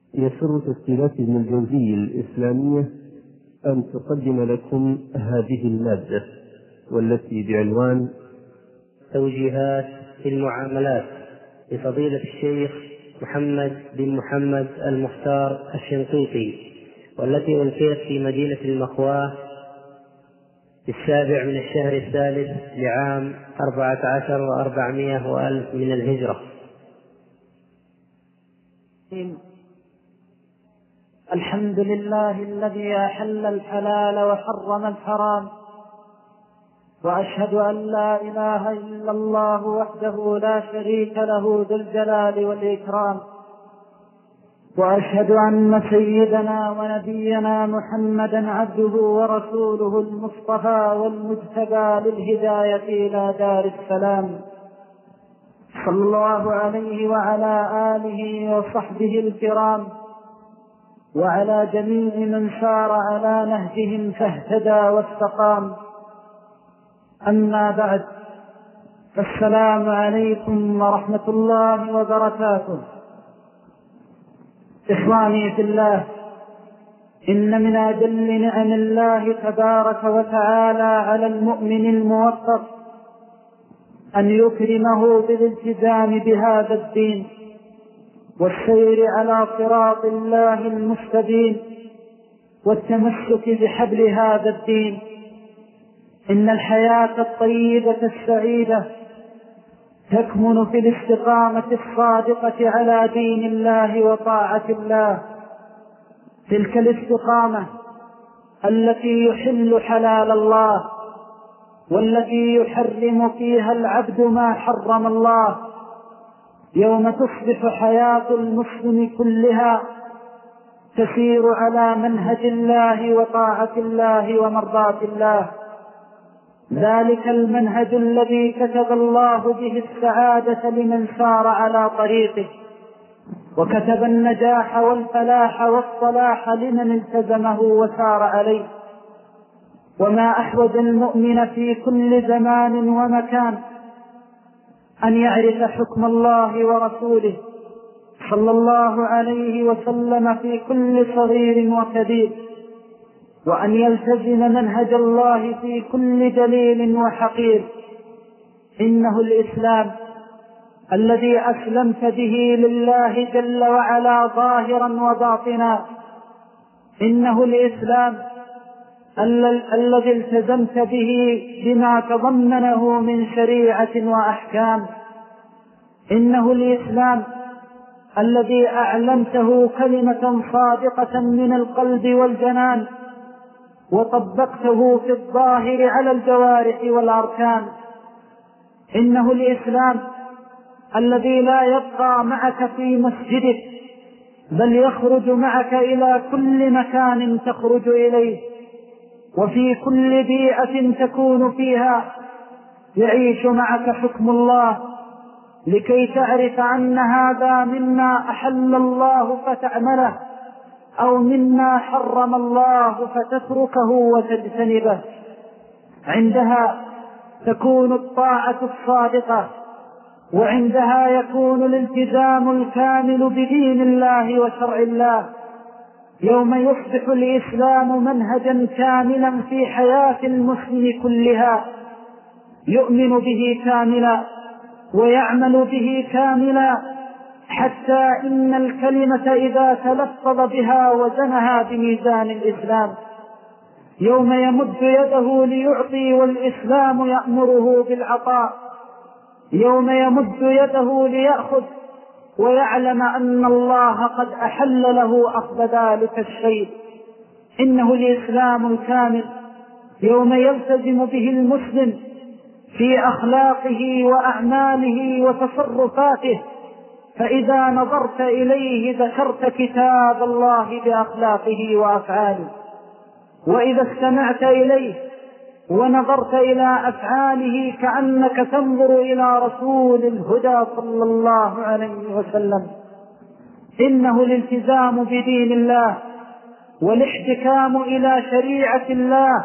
يسر تسجيلات ابن الجوزي الإسلامية أن تقدم لكم هذه المادة والتي بعنوان توجيهات في المعاملات لفضيلة الشيخ محمد بن محمد المختار الشنقيطي، والتي ألقيت في مدينة المخواة في 7 من الشهر الثالث لعام 14 و400 وألف من الهجرة. الحمد لله الذي أحل الحلال وحرم الحرام، وأشهد أن لا إله إلا الله وحده لا شريك له ذو الجلال والإكرام، وأشهد أن سيدنا ونبينا محمدا عبده ورسوله المصطفى والمجتبى للهداية إلى دار السلام، صلى الله عليه وعلى آله وصحبه الكرام، وعلى جميع من سار على نهجهم فاهتدى واستقام. أما بعد، السلام عليكم ورحمة الله وبركاته. إخواني في الله، إن من أجل نعم الله تبارك وتعالى على المؤمن الموفق أن يكرمه بالالتزام بهذا الدين والسير على صراط الله المستقيم والتمسك بحبل هذا الدين. إن الحياة الطيبة السعيدة تكمن في الاستقامة الصادقة على دين الله وطاعة الله، تلك الاستقامة التي يحل حلال الله والتي يحرم فيها العبد ما حرم الله، يوم تصبح حياة المسلم كلها تسير على منهج الله وطاعة الله ومرضاة الله، ذلك المنهج الذي كتب الله به السعادة لمن سار على طريقه، وكتب النجاح والفلاح والصلاح لمن التزمه وسار عليه. وما أحوج المؤمن في كل زمان ومكان أن يعرف حكم الله ورسوله صلى الله عليه وسلم في كل صغير وكبير، وأن يلتزم منهج الله في كل دليل وحقير. إنه الإسلام الذي أسلمت به لله جل وعلا ظاهرا وباطنا، إنه الإسلام الذي التزمت به بما تضمنه من شريعة وأحكام، إنه الإسلام الذي أعلمته كلمة صادقة من القلب والجنان وطبقته في الظاهر على الجوارح والأركان، إنه الإسلام الذي لا يبقى معك في مسجدك بل يخرج معك إلى كل مكان تخرج إليه، وفي كل بيئة تكون فيها يعيش معك حكم الله، لكي تعرف أن هذا مما أحل الله فتعمله أو مما حرم الله فتتركه وتجتنبه. عندها تكون الطاعة الصادقة، وعندها يكون الالتزام الكامل بدين الله وشرع الله. يوم يصبح الإسلام منهجا كاملا في حياة المسلم كلها، يؤمن به كاملا ويعمل به كاملا، حتى إن الكلمة إذا تلفظ بها وزنها بميزان الإسلام، يوم يمد يده ليعطي والإسلام يأمره بالعطاء، يوم يمد يده ليأخذ ويعلم أن الله قد أحل له أخذ ذلك الشيء. إنه الإسلام الكامل يوم يلتزم به المسلم في أخلاقه وأعماله وتصرفاته، فإذا نظرت إليه ذكرت كتاب الله بأخلاقه وأفعاله، وإذا استمعت إليه ونظرت إلى أفعاله كأنك تنظر إلى رسول الهدى صلى الله عليه وسلم. إنه الالتزام بدين الله والاحتكام إلى شريعة الله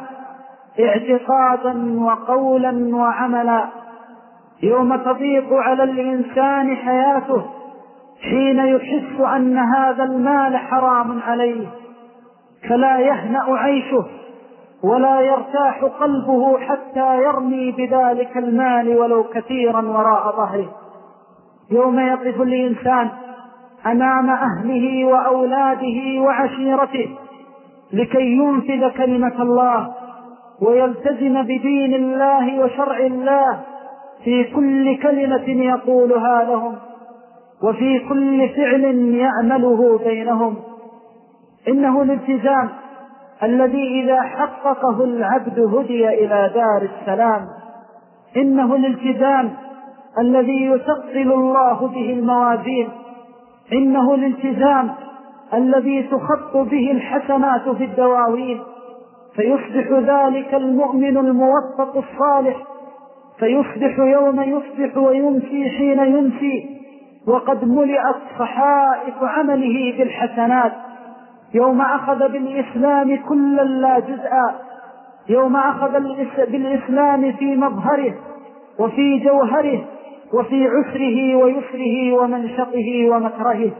اعتقادا وقولا وعملا. يوم تضيق على الإنسان حياته حين يحس أن هذا المال حرام عليه، فلا يهنأ عيشه ولا يرتاح قلبه حتى يرمي بذلك المال ولو كثيرا وراء ظهره. يوم يقف الإنسان أمام أهله وأولاده وعشيرته لكي ينفذ كلمة الله ويلتزم بدين الله وشرع الله في كل كلمة يقولها لهم وفي كل فعل يعمله بينهم. إنه الالتزام الذي إذا حققه العبد هدي إلى دار السلام. إنه الالتزام الذي يثقل الله به الموازين. إنه الالتزام الذي تخط به الحسنات في الدواوين، فيصبح ذلك المؤمن الموفق الصالح، فيصبح يوم يصبح ويمسي حين يمسي وقد ملئت صحائف عمله بالحسنات. يوم أخذ بالإسلام كلا لا جزءا، يوم أخذ بالإسلام في مظهره وفي جوهره وفي عسره ويسره ومنشطه ومكرهه.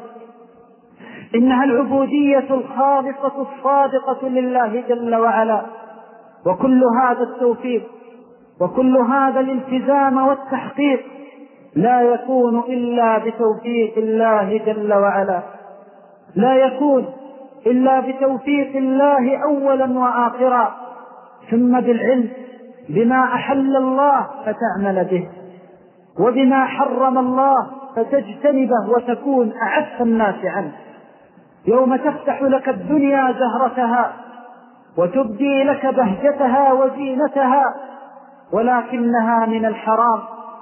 إنها العبودية الخالصة الصادقة لله جل وعلا. وكل هذا التوفيق وكل هذا الالتزام والتحقيق لا يكون إلا بتوفيق الله جل وعلا، لا يكون إلا بتوفيق الله أولا وآخرا، ثم بالعلم بما أحل الله فتعمل به، وبما حرم الله فتجتنبه وتكون أعف الناس عنه. يوم تفتح لك الدنيا زهرتها وتبدي لك بهجتها وزينتها ولكنها من الحرام،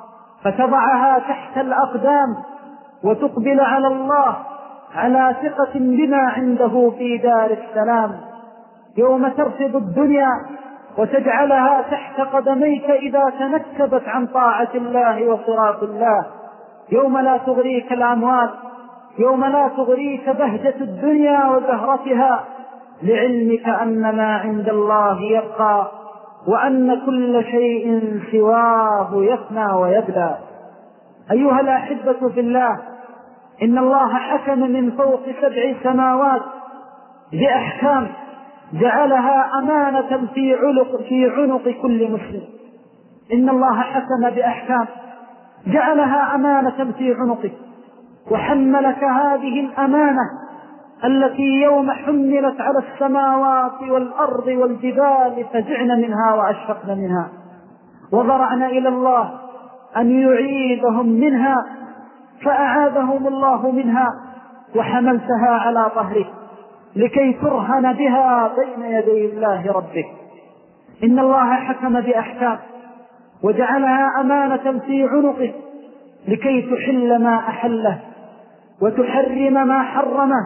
فتضعها تحت الأقدام وتقبل على الله على ثقة بما عنده في دار السلام. يوم ترفض الدنيا وتجعلها تحت قدميك إذا تنكبت عن طاعة الله وصراط الله. يوم لا تغريك الأموال، يوم لا تغريك بهجة الدنيا وزهرتها، لعلمك أن ما عند الله يبقى وأن كل شيء سواه يفنى ويبلى. أيها الأحبة في الله، إن الله حكم من فوق 7 سماوات بأحكام جعلها أمانة في عنق كل مسلم. إن الله حكم بأحكام جعلها أمانة في عنقك، وحملك هذه الأمانة التي يوم حملت على السماوات والأرض والجبال فزعن منها وأشفقن منها وضرعن إلى الله أن يعيدهم منها، فأعاذهم الله منها وحملتها على ظهرك لكي ترهن بها بين يدي الله ربك. إن الله حكم بأحكام وجعلها أمانة في عنقه لكي تحل ما أحله وتحرم ما حرمه،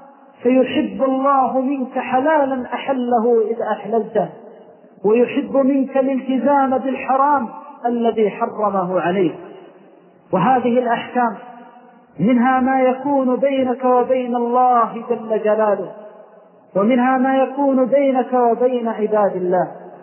فيحب الله منك حلالا أحله إذ أحللته، ويحب منك الالتزام بالحرام الذي حرمه عليك. وهذه الأحكام منها ما يكون بينك وبين الله جل جلاله، ومنها ما يكون بينك وبين عباد الله.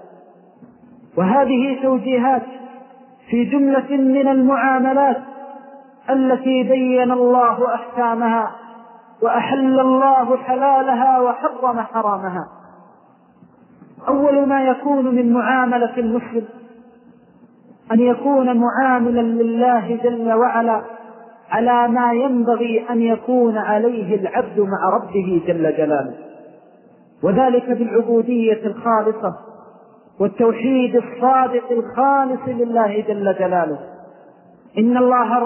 وهذه توجيهات في جملة من المعاملات التي بين الله أحكامها وأحل الله حلالها وحرم حرامها. أول ما يكون من معاملة المسلم أن يكون معاملا لله جل وعلا على ما ينبغي أن يكون عليه العبد مع ربه جل جلاله، وذلك بالعبودية الخالصة والتوحيد الصادق الخالص لله جل جلاله. إن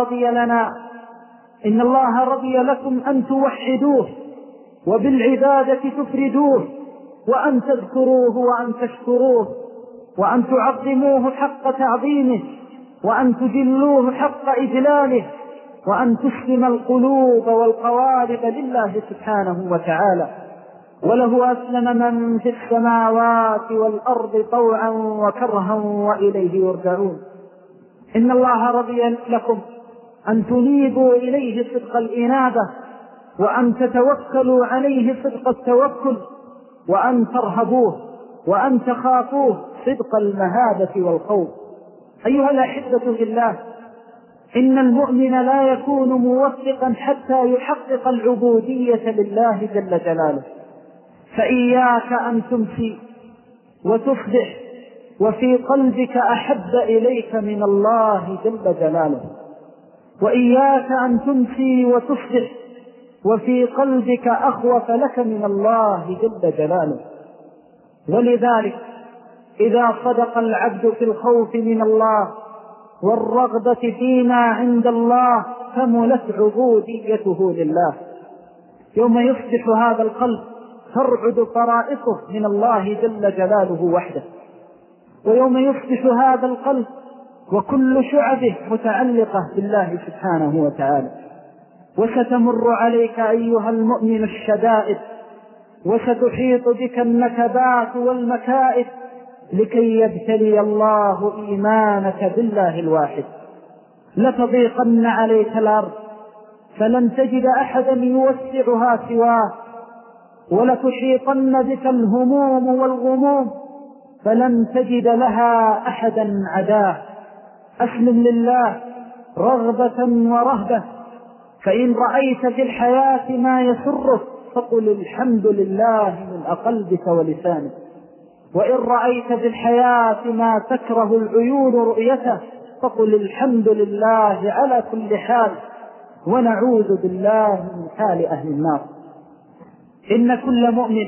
الله رضي لكم أن توحدوه وبالعبادة تفردوه، وأن تذكروه وأن تشكروه، وأن تعظموه حق تعظيمه، وأن تجلوه حق إجلاله، وأن تسلم القلوب والقوالب لله سبحانه وتعالى. وله أسلم من في السماوات والأرض طوعا وكرها وإليه يرجعون. إن الله رضي لكم أن تنيبوا إليه صدق الإنابة، وأن تتوكلوا عليه صدق التوكل، وأن ترهبوه وأن تخافوه صدق المهابة والخوف. أيها الأحبة بالله، إن المؤمن لا يكون موفقا حتى يحقق العبودية لله جل جلاله. فإياك أن تمسي وتصبح وفي قلبك أحب إليك من الله جل جلاله، وإياك أن تمسي وتصبح وفي قلبك أخوف لك من الله جل جلاله. ولذلك إذا صدق العبد في الخوف من الله والرغبة فيما عند الله كملت عبوديته لله. يوم يصبح هذا القلب ترعد فرائصه من الله جل جلاله وحده، ويوم يصبح هذا القلب وكل شعبه متعلقة بالله سبحانه وتعالى. وستمر عليك أيها المؤمن الشدائد، وستحيط بك النكبات والمكائد لكي يبتلي الله إيمانك بالله الواحد. لتضيقن عليك الأرض فلن تجد أحدا يوسعها سواه، ولتحيطن بك الهموم والغموم فلن تجد لها أحدا عداه. أسلم لله رغبة ورهبة، فإن رأيت في الحياة ما يسرك فقل الحمد لله من قلبك ولسانك، وإن رأيت في الحياة ما تكره العيون رؤيته فقل الحمد لله على كل حال، ونعوذ بالله من حال أهل النار. إن كل مؤمن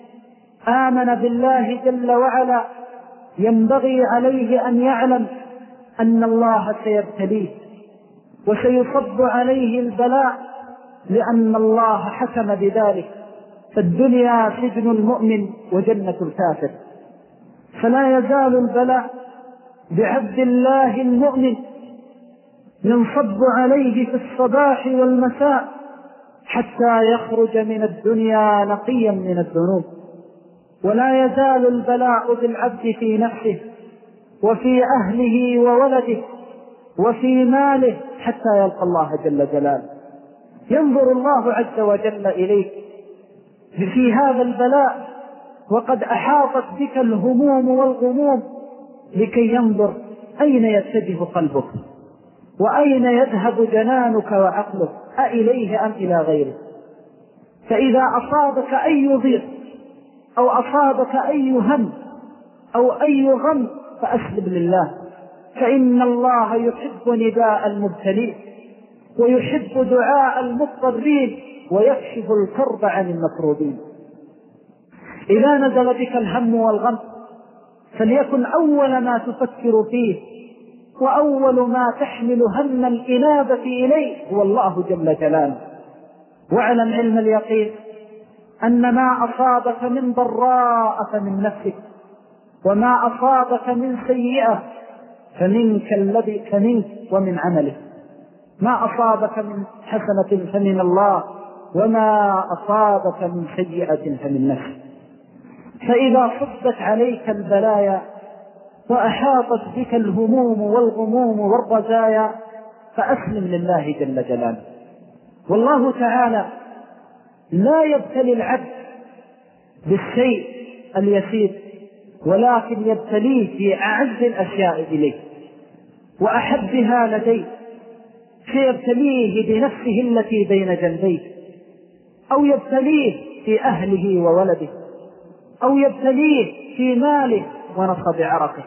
آمن بالله جل وعلا ينبغي عليه أن يعلم أن الله سيبتليه وسيصب عليه البلاء، لأن الله حكم بذلك. فالدنيا سجن المؤمن وجنة الكافر، فلا يزال البلاء بعبد الله المؤمن ينصب عليه في الصباح والمساء حتى يخرج من الدنيا نقيا من الذنوب. ولا يزال البلاء بالعبد في نفسه وفي أهله وولده وفي ماله حتى يلقى الله جل جلاله. ينظر الله عز وجل إليك في هذا البلاء وقد أحاطت بك الهموم والغموم لكي ينظر أين يتجه قلبك وأين يذهب جنانك وعقلك، أإليه أم إلى غيره. فإذا أصابك أي ضيق أو أصابك أي هم أو أي غم فأسلم لله، فإن الله يحب نداء المبتلين ويحب دعاء المضطرين ويكشف الكرب عن المكروبين. إذا نزل بك الهم والغم فليكن أول ما تفكر فيه وأول ما تحمل هم الإنابة إليه هو الله جل جلاله. واعلم علم اليقين أن ما أصابك من ضراء فمن نفسك، وما أصابك من سيئة فمنك ومن عملك. ما أصابك من حسنة فمن الله، وما أصابك من سيئة فمن نفسك. فإذا صبت عليك البلايا وأحاطت بك الهموم والغموم والرزايا فأسلم لله جل جلاله. والله تعالى لا يبتلي العبد بالشيء اليسير، ولكن يبتليه في أعز الأشياء إليه وأحبها لديه، فيبتليه بنفسه التي بين جنبيه، أو يبتليه في أهله وولده، أو يبتليه في ماله ونصب عرقه،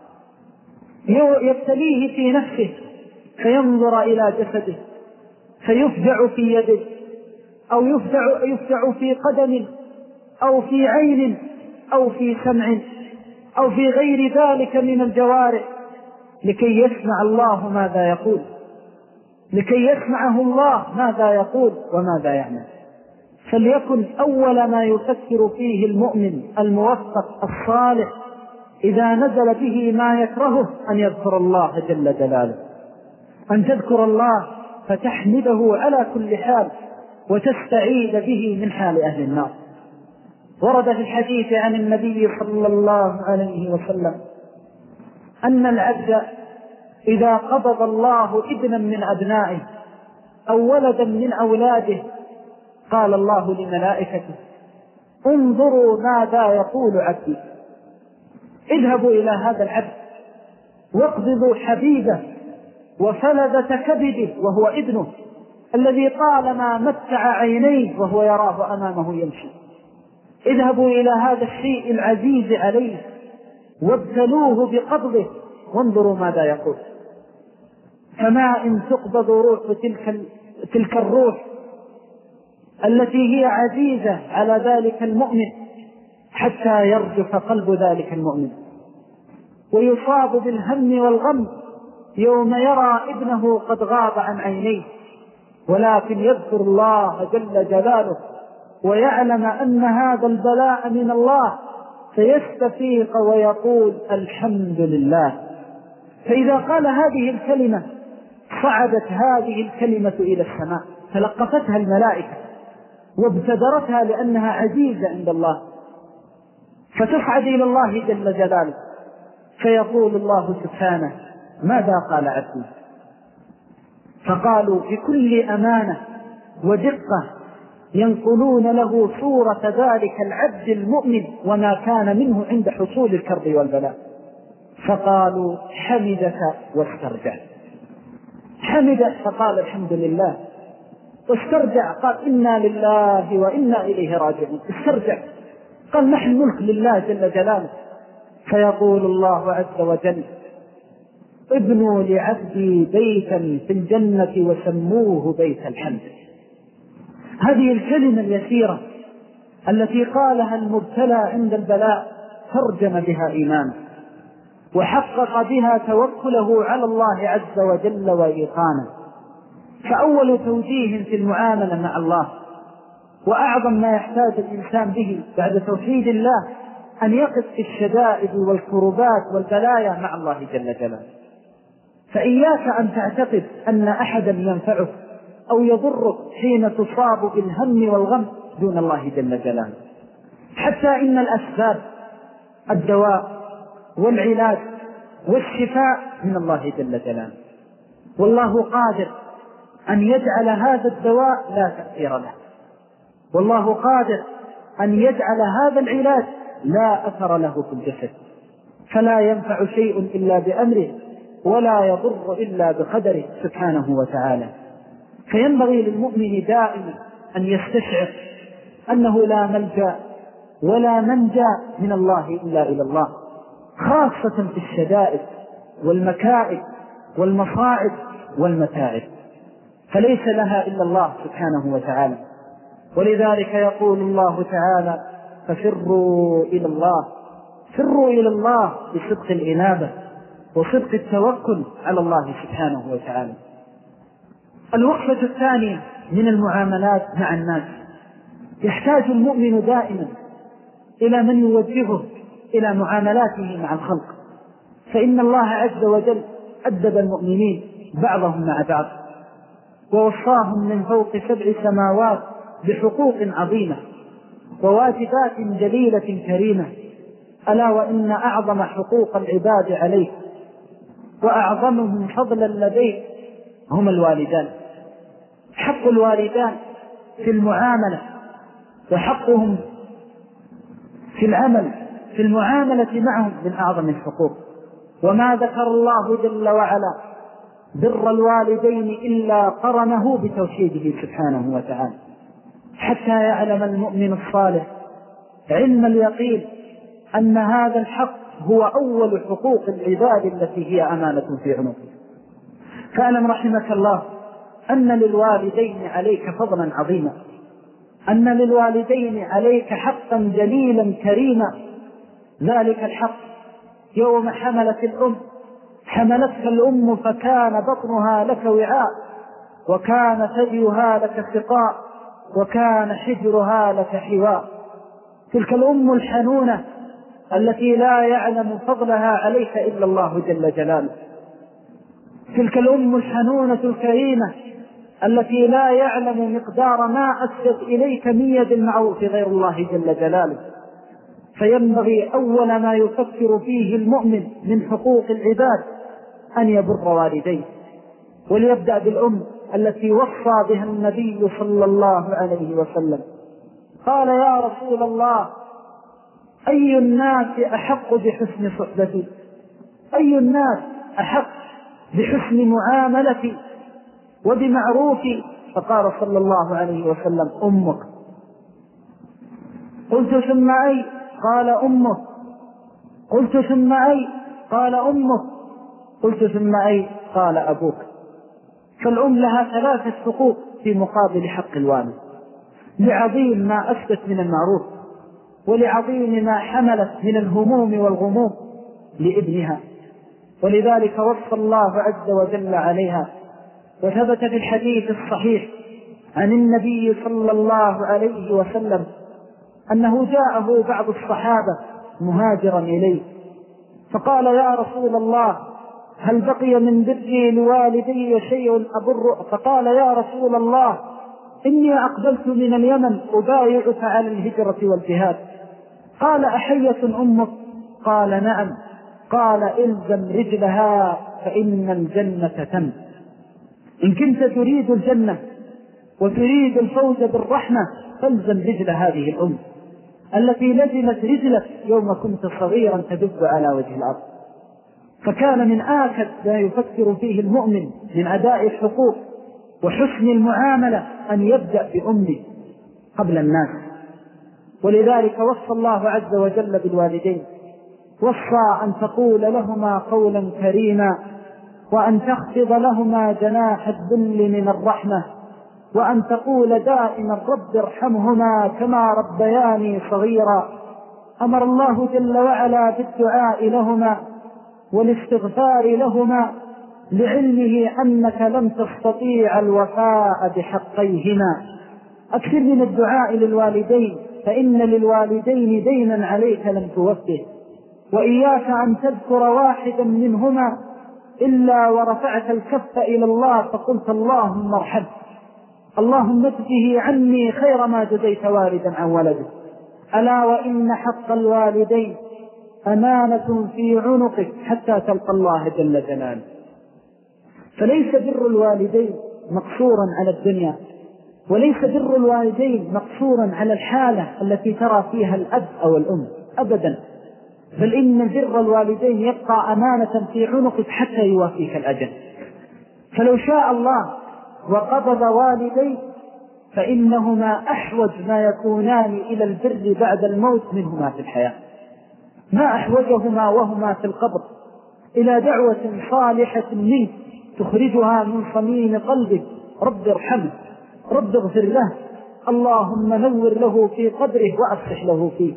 يبتليه في نفسه فينظر إلى جسده فيفجع في يده، أو يفجع في قدم أو في عين أو في سمع أو في غير ذلك من الجوارح، لكي يسمع الله ماذا يقول، لكي يسمعه الله ماذا يقول وماذا يعمل. فليكن أول ما يفكر فيه المؤمن الموفق الصالح إذا نزل به ما يكرهه أن يذكر الله جل جلاله، أن تذكر الله فتحمده على كل حال وتستعيذ به من حال أهل النار. ورد في الحديث عن النبي صلى الله عليه وسلم أن العبد إذا قبض الله ابنا من أبنائه أو ولدا من أولاده قال الله لملائكته انظروا ماذا يقول عبدي، اذهبوا إلى هذا العبد واقبضوا حبيبه وفلذة كبده وهو ابنه الذي طالما متع عينيه وهو يراه أمامه يمشي. اذهبوا إلى هذا الشيء العزيز عليه وابتلوه بقبضه وانظروا ماذا يقول. كما إن تقبض روح تلك الروح التي هي عزيزة على ذلك المؤمن حتى يرجف قلب ذلك المؤمن ويصاب بالهم والغم يوم يرى ابنه قد غاب عن عينيه، ولكن يذكر الله جل جلاله ويعلم أن هذا البلاء من الله فيستفيق ويقول الحمد لله. فإذا قال هذه الكلمة صعدت هذه الكلمة إلى السماء، تلقفتها الملائكة وابتدرتها لأنها عزيزة عند الله، فتصعد إلى الله جل جلاله فيقول الله سبحانه ماذا قال عبدي؟ فقالوا بكل أمانة ودقة ينقلون له صورة ذلك العبد المؤمن وما كان منه عند حصول الكرب والبلاء، فقالوا حمدك واسترجع. حمد فقال الحمد لله، واسترجع قال إنا لله وإنا إليه راجعون. استرجع قال نحن ملك لله جل جلاله. فيقول الله عز وجل ابنوا لعبدي بيتا في الجنة وسموه بيت الحمد. هذه الكلمة اليسيرة التي قالها المبتلى عند البلاء ترجم بها إيمانه وحقق بها توكله على الله عز وجل وإيقانه. فأول توجيه في المعاملة مع الله وأعظم ما يحتاج الإنسان به بعد توحيد الله أن يقف في الشدائد والكربات والبلايا مع الله جل جلاله. فإياك أن تعتقد أن أحدا ينفعك أو يضرك حين تصاب بالهم والغم دون الله جل جلاله. حتى إن الأسباب الدواء والعلاج والشفاء من الله جل جلاله، والله قادر أن يجعل هذا الدواء لا تأثير له، والله قادر أن يجعل هذا العلاج لا أثر له في الجسد، فلا ينفع شيء إلا بأمره ولا يضر إلا بقدره سبحانه وتعالى. فينبغي للمؤمن دائما أن يستشعر أنه لا ملجأ ولا منجا من الله إلا إلى الله، خاصة في الشدائد والمكائد والمصائب والمتاعب، فليس لها إلا الله سبحانه وتعالى. ولذلك يقول الله تعالى ففروا إلى الله، فروا إلى الله بصدق الإنابة وصدق التوكل على الله سبحانه وتعالى. الوقفة الثانية من المعاملات مع الناس، يحتاج المؤمن دائما إلى من يوجهه إلى معاملاته مع الخلق، فإن الله عز وجل أدب المؤمنين بعضهم مع بعض ووصاهم من فوق 7 سماوات بحقوق عظيمة وواجبات جليلة كريمة، ألا وإن أعظم حقوق العباد عليه وأعظمهم فضلا لديه هم الوالدان. حق الوالدان في المعاملة وحقهم في العمل في المعاملة معهم من أعظم الحقوق. وما ذكر الله جل وعلا بر الوالدين إلا قرنه بتوحيده سبحانه وتعالى، حتى يعلم المؤمن الصالح علم اليقين أن هذا الحق هو أول حقوق العباد التي هي أمانة في عنقه. فاعلم رحمك الله أن للوالدين عليك فضلا عظيما، أن للوالدين عليك حقا جليلا كريما. ذلك الحق يوم حملتك الأم فكان بطنها لك وعاء، وكان ثديها لك سقاء، وكان حجرها لك حواء. تلك الأم الحنونة التي لا يعلم فضلها عليك إلا الله جل جلاله، تلك الأم الحنونة الكريمة التي لا يعلم مقدار ما أسد إليك من يد المعروف غير الله جل جلاله. فينبغي أول ما يفكر فيه المؤمن من حقوق العباد أن يبر والديه، وليبدأ بالأم التي وصى بها النبي صلى الله عليه وسلم. قال يا رسول الله أي الناس أحق بحسن صحبتي؟ أي الناس أحق بحسن معاملتي وبمعروفي. فقال صلى الله عليه وسلم: أمك. قلت: ثم أي؟ قال: أمك. قلت: ثم أي؟ قال: أمك. قلت: ثم أي؟ قال: أبوك. فالأم لها 3 حقوق في مقابل حق الوالد، لعظيم ما أثبت من المعروف، ولعظيم ما حملت من الهموم والغموم لابنها، ولذلك وصى الله عز وجل عليها. وثبت في الحديث الصحيح عن النبي صلى الله عليه وسلم أنه جاءه بعض الصحابة مهاجرا إليه فقال: يا رسول الله، هل بقي من بري لوالدي شيء أبر؟ فقال: يا رسول الله، إني أقبلت من اليمن أبايعك على الهجرة والجهاد. قال: أحية أمك؟ قال: نعم. قال: إلزم رجلها فإن الجنة تم. إن كنت تريد الجنة وتريد الفوز بالرحمة فالزم رجل هذه الأم التي لزمت رجلك يوم كنت صغيرا تدب على وجه الأرض. فكان من آكد ما يفكر فيه المؤمن من أداء الحقوق وحسن المعاملة أن يبدأ بأمه قبل الناس. ولذلك وصى الله عز وجل بالوالدين، وصى أن تقول لهما قولا كريما، وأن تخفض لهما جناح الذل من الرحمة، وأن تقول دائما: رب ارحمهما كما ربياني صغيرا. أمر الله جل وعلا بالدعاء لهما والاستغفار لهما لعلمه أنك لم تستطيع الوفاء بحقيهما. أكثر من الدعاء للوالدين، فإن للوالدين دينا عليك لم توفه، وإياك أن تذكر واحدا منهما إلا ورفعت الكف إلى الله فقلت: اللهم ارحمه، اللهم اجزه عني خير ما جزيت والدا عن ولده. ألا وإن حق الوالدين أمانة في عنقك حتى تلقى الله جل جلاله. فليس بر الوالدين مقصورا على الدنيا، وليس بر الوالدين مقصورا على الحالة التي ترى فيها الأب أو الأم أبدا، بل إن بر الوالدين يبقى أمانة في عنقك حتى يوافيك الأجل. فلو شاء الله وقبض والديك فإنهما أحوج ما يكونان إلى البر بعد الموت منهما في الحياة. ما أحوجهما وهما في القبر إلى دعوة صالحة منك تخرجها من صميم قلبك: رب ارحمه، رب اغفر له، اللهم نور له في قبره وأفسح له فيه.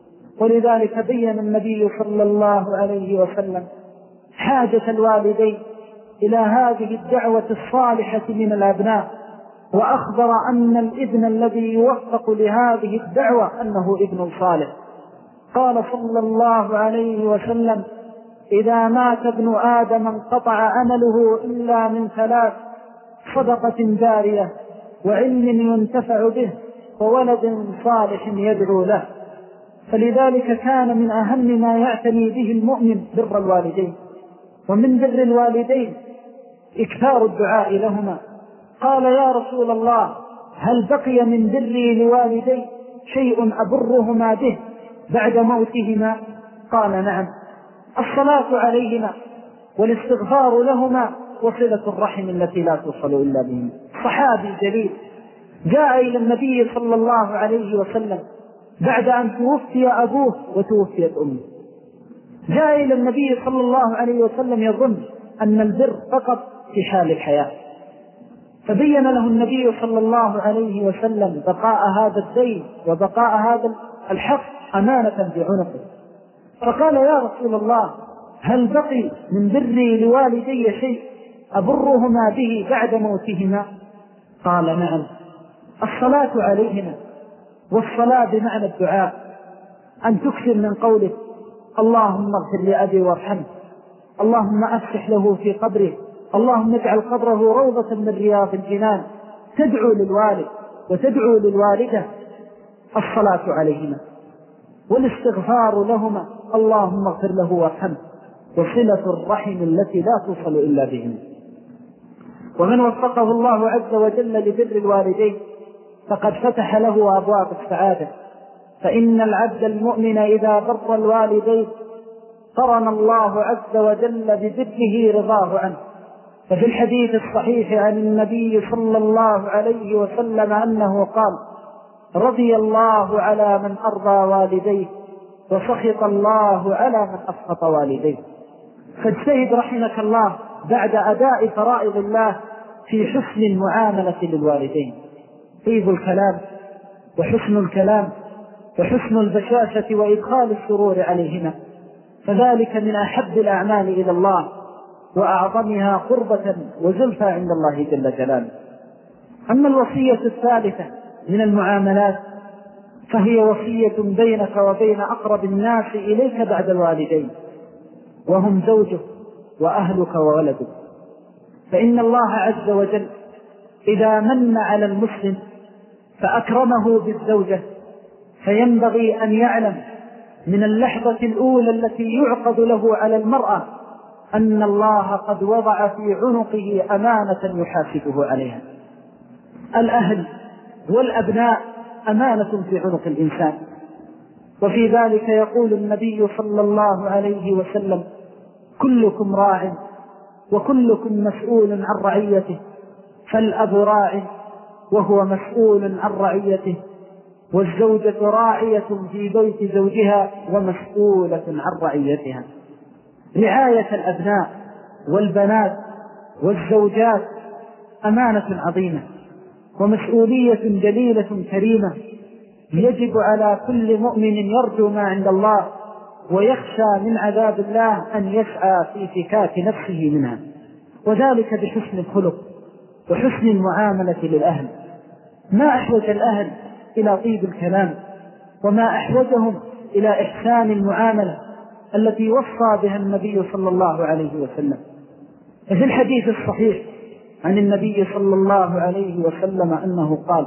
ولذلك بين النبي صلى الله عليه وسلم حاجة الوالدين إلى هذه الدعوة الصالحة من الأبناء، وأخبر أن الابن الذي يوفق لهذه الدعوة أنه ابن صالح. قال صلى الله عليه وسلم: إذا مات ابن آدم انقطع أمله إلا من 3: صدقة جارية، وعلم ينتفع به، وولد صالح يدعو له. فلذلك كان من أهم ما يعتني به المؤمن بر الوالدين. ومن بر الوالدين إكثار الدعاء لهما. قال: يا رسول الله، هل بقي من بري لوالدي شيء أبرهما به بعد موتهما؟ قال: نعم، الصلاة عليهما والاستغفار لهما وصلة الرحم التي لا توصل إلا بهم. صحابي جليل جاء إلى النبي صلى الله عليه وسلم بعد أن توفي أبوه وتوفيت أمه. جاء إلى النبي صلى الله عليه وسلم يظن أن البر فقط في حال الحياة، فبين له النبي صلى الله عليه وسلم بقاء هذا الدين وبقاء هذا الحق أمانة بعنقه. فقال: يا رسول الله، هل بقي من بري لوالدي شيء أبرهما به بعد موتهما؟ قال: نعم، الصلاة عليهما. والصلاة بمعنى الدعاء، أن تكثر من قوله: اللهم اغفر لأبي وارحمه، اللهم أفسح له في قبره، اللهم اجعل قبره روضة من رياض الجنان. تدعو للوالد وتدعو للوالدة. الصلاة عليهما والاستغفار لهما، اللهم اغفر له وارحمه، وصلة الرحم التي لا توصل إلا بهم. ومن وفقه الله عز وجل لبر الوالدين فقد فتح له أبواب السعادة. فإن العبد المؤمن إذا بر الوالدين قرن الله عز وجل ببره رضاه عنه، ففي الحديث الصحيح عن النبي صلى الله عليه وسلم أنه قال: رضي الله على من أرضى والديه وسخط الله على من أسخط والديه. فاجتهد رحمك الله بعد أداء فرائض الله في حسن المعاملة للوالدين، طيب الكلام وحسن الكلام وحسن البشاشة وإدخال السرور عليهما، فذلك من أحب الأعمال إلى الله وأعظمها قربة وزلفى عند الله جل جلاله. أما الوصية الثالثة من المعاملات فهي وصية بينك وبين أقرب الناس إليك بعد الوالدين، وهم زوجك وأهلك وولدك. فإن الله عز وجل إذا من على المسلم فأكرمه بالزوجة فينبغي أن يعلم من اللحظة الأولى التي يعقد له على المرأة أن الله قد وضع في عنقه أمانة يحاسبه عليها. الأهل والأبناء أمانة في عنق الإنسان، وفي ذلك يقول النبي صلى الله عليه وسلم: كلكم راع وكلكم مسؤول عن رعيته، فالأب راع وهو مسؤول عن رعيته، والزوجة راعية في بيت زوجها ومسؤولة عن رعيتها. رعاية الأبناء والبنات والزوجات أمانة عظيمة ومسؤولية جليلة كريمة، يجب على كل مؤمن يرجو ما عند الله ويخشى من عذاب الله أن يسعى في فكاك نفسه منها، وذلك بحسن الخلق وحسن المعاملة للأهل. ما أحوج الأهل إلى طيب الكلام، وما أحوجهم إلى إحسان المعاملة التي وصى بها النبي صلى الله عليه وسلم. في الحديث الصحيح عن النبي صلى الله عليه وسلم أنه قال: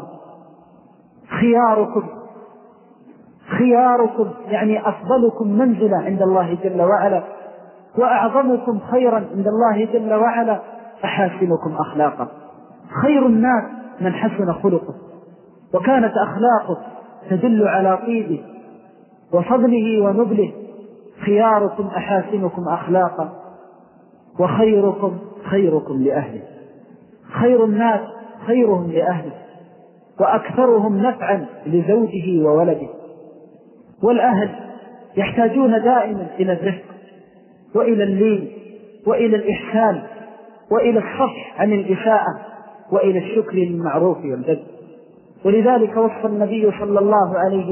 خياركم يعني أفضلكم منزلة عند الله جل وعلا وأعظمكم خيرا عند الله جل وعلا أحاسنكم أخلاقا. خير الناس من حسن خلقه وكانت أخلاقه تدل على طيبه وفضله ونبله. خياركم أحاسنكم أخلاقا وخيركم خيركم لأهله. خير الناس خيرهم لأهله وأكثرهم نفعا لزوجه وولده. والأهل يحتاجون دائما إلى الرفق وإلى اللين وإلى الإحسان وإلى الصفح عن الإساءة وإلى الشكر للمعروف والبذل. ولذلك وصى النبي صلى الله عليه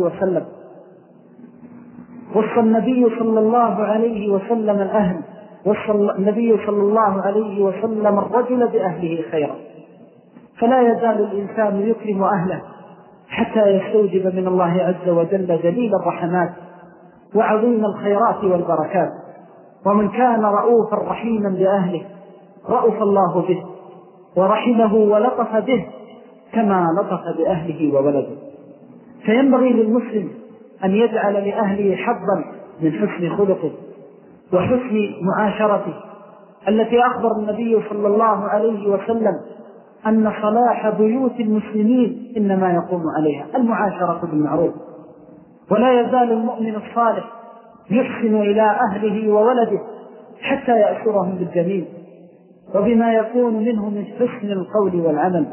وسلم الأهل، وصى النبي صلى الله عليه وسلم الرجل بأهله خيرا. فلا يزال الإنسان يكرم أهله حتى يستوجب من الله عز وجل جليل الرحمات وعظيم الخيرات والبركات. ومن كان رؤوفا رحيما بأهله رأف الله به ورحمه ولطف به كما لطف بأهله وولده. فينبغي للمسلم أن يجعل لأهله حظا من حسن خلقه وحسن معاشرته، التي أخبر النبي صلى الله عليه وسلم أن صلاح بيوت المسلمين إنما يقوم عليها المعاشرة بالمعروف. ولا يزال المؤمن الصالح يحسن إلى أهله وولده حتى يأسرهم بالجميل وبما يكون منه من حسن القول والعمل.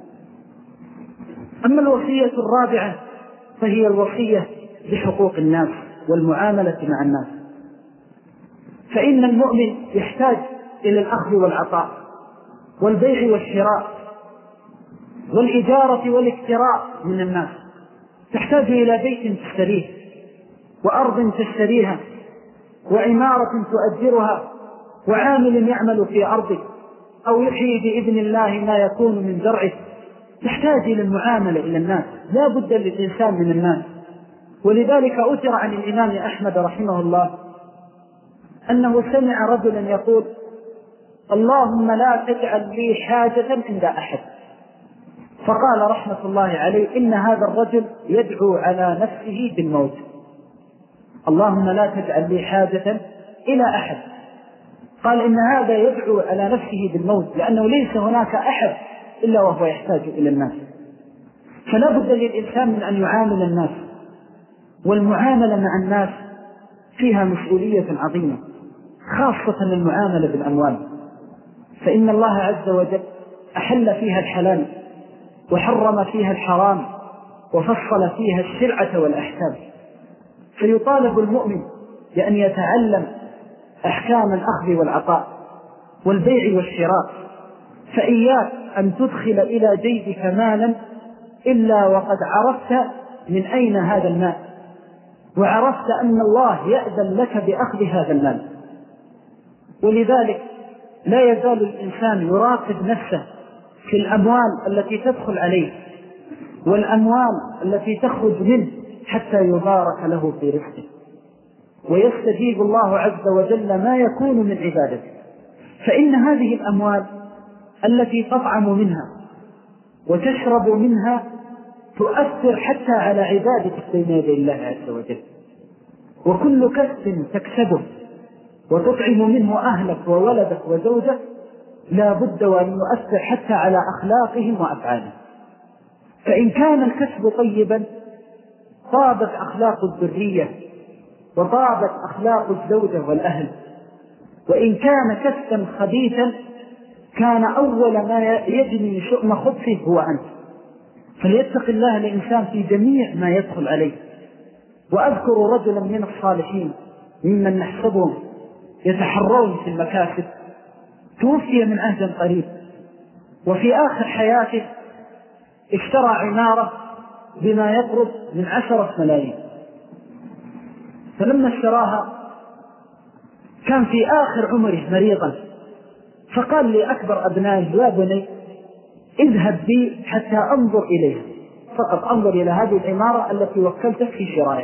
أما الوصية الرابعة فهي الوصية بحقوق الناس والمعاملة مع الناس. فإن المؤمن يحتاج إلى الأخذ والعطاء والبيع والشراء والإجارة والاكتراء من الناس. تحتاج إلى بيت تشتريه وأرض تشتريها وعمارة تؤجرها وعامل يعمل في أرضك أو يحيي بإذن الله ما يكون من زرعك. تحتاج إلى المعاملة إلى الناس، لا بد للإنسان من الناس. ولذلك أثر عن الإمام أحمد رحمه الله أنه سمع رجلا يقول: اللهم لا تجعل لي حاجة عند أحد. فقال رحمة الله عليه: إن هذا الرجل يدعو على نفسه بالموت. اللهم لا تجعل لي حاجة إلى أحد. قال إن هذا يدعو على نفسه بالموت، لأنه ليس هناك أحد إلا وهو يحتاج إلى الناس. فلا بد للإنسان من أن يعامل الناس، والمعاملة مع الناس فيها مسؤولية عظيمة، خاصة المعاملة بالأموال. فإن الله عز وجل أحل فيها الحلال وحرم فيها الحرام وفصل فيها الشرعة والأحكام، فيطالب المؤمن بأن يتعلم أحكام الأخذ والعطاء والبيع والشراء. فإياك أن تدخل إلى جيبك مالا إلا وقد عرفت من أين هذا المال، وعرفت أن الله يأذن لك بأخذ هذا المال. ولذلك لا يزال الإنسان يراقب نفسه في الأموال التي تدخل عليه والأموال التي تخرج منه حتى يبارك له في رزقه، ويستجيب الله عز وجل ما يكون من عبادته. فإن هذه الأموال التي تطعم منها وتشرب منها تؤثر حتى على عبادتك بين يدي الله عز وجل. وكل كسب تكسبه وتطعم منه أهلك وولدك وزوجك لا بد وأن يؤثر حتى على أخلاقهم وأفعالهم. فإن كان الكسب طيبا طابت أخلاق الذرية وطابت أخلاق الزوجة والأهل، وإن كان كسبا خبيثا كان أول ما يجني شؤم خبثه هو أنت. فليتق الله الإنسان في جميع ما يدخل عليه. وأذكر رجلا من الصالحين ممن نحسبهم يتحرون في المكاسب، توفي من عهد قريب، وفي آخر حياته اشترى عمارة بما يقرب من 10 ملايين. فلما اشتراها كان في آخر عمره مريضا، فقال لأكبر أبنائه: يا بني اذهب بي حتى أنظر إليها، فقط أنظر إلى هذه العمارة التي وكلتك في شرائها.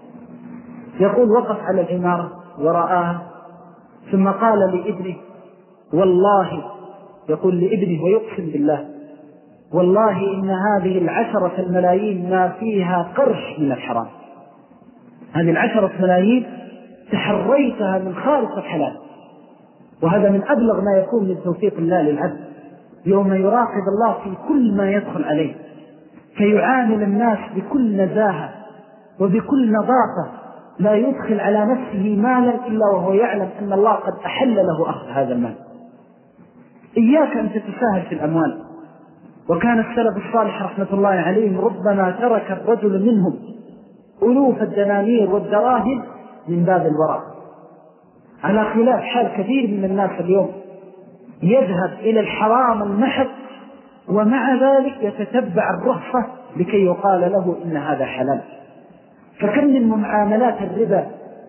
يقول: وقف على العمارة ورآها، ثم قال لابنه: والله، يقول لابنه ويقسم بالله: والله إن هذه 10 ملايين ما فيها قرش من الحرام. هذه 10 ملايين تحريتها من خالص الحلال. وهذا من أبلغ ما يكون من توفيق الله للعبد يوم يراقب الله في كل ما يدخل عليه، فيعامل الناس بكل نزاهة وبكل نظافة، لا يدخل على نفسه مالا إلا وهو يعلم أن الله قد أحل له أخذ هذا المال. إياك أن تتساهل في الأموال. وكان السلف الصالح رحمة الله عليهم ربما ترك الرجل منهم ألوف الدنانير والدراهم من باب الورع، على خلاف حال كثير من الناس اليوم يذهب إلى الحرام المحض ومع ذلك يتتبع الرخصة لكي يقال له إن هذا حلال. فكم من معاملات الربا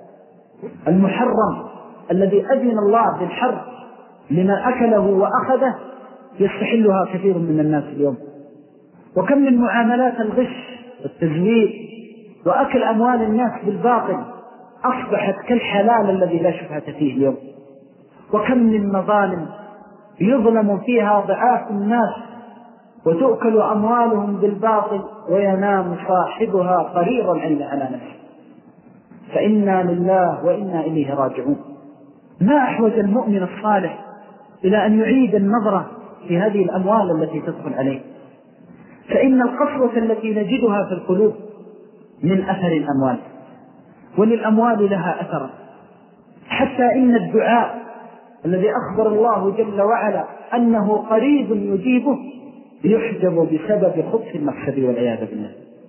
المحرم الذي أذن الله بالحرب لما أكله وأخذه يستحلها كثير من الناس اليوم. وكم من معاملات الغش والتزوير وأكل أموال الناس بالباطل أصبحت كالحلال الذي لا شبهة فيه اليوم. وكم من مظالم يظلم فيها ضعاف الناس وتؤكل أموالهم بالباطل وينام صاحبها قريرا على نفسه. فإنا لله وإنا إليه راجعون. ما أحوج المؤمن الصالح إلى أن يعيد النظرة في هذه الأموال التي تدخل عليه، فإن القسوة التي نجدها في القلوب من أثر الأموال، وللأموال لها أثر، حتى إن الدعاء الذي أخبر الله جل وعلا أنه قريب يجيبه يحجب بسبب خبث المكسب والعياذ بالله.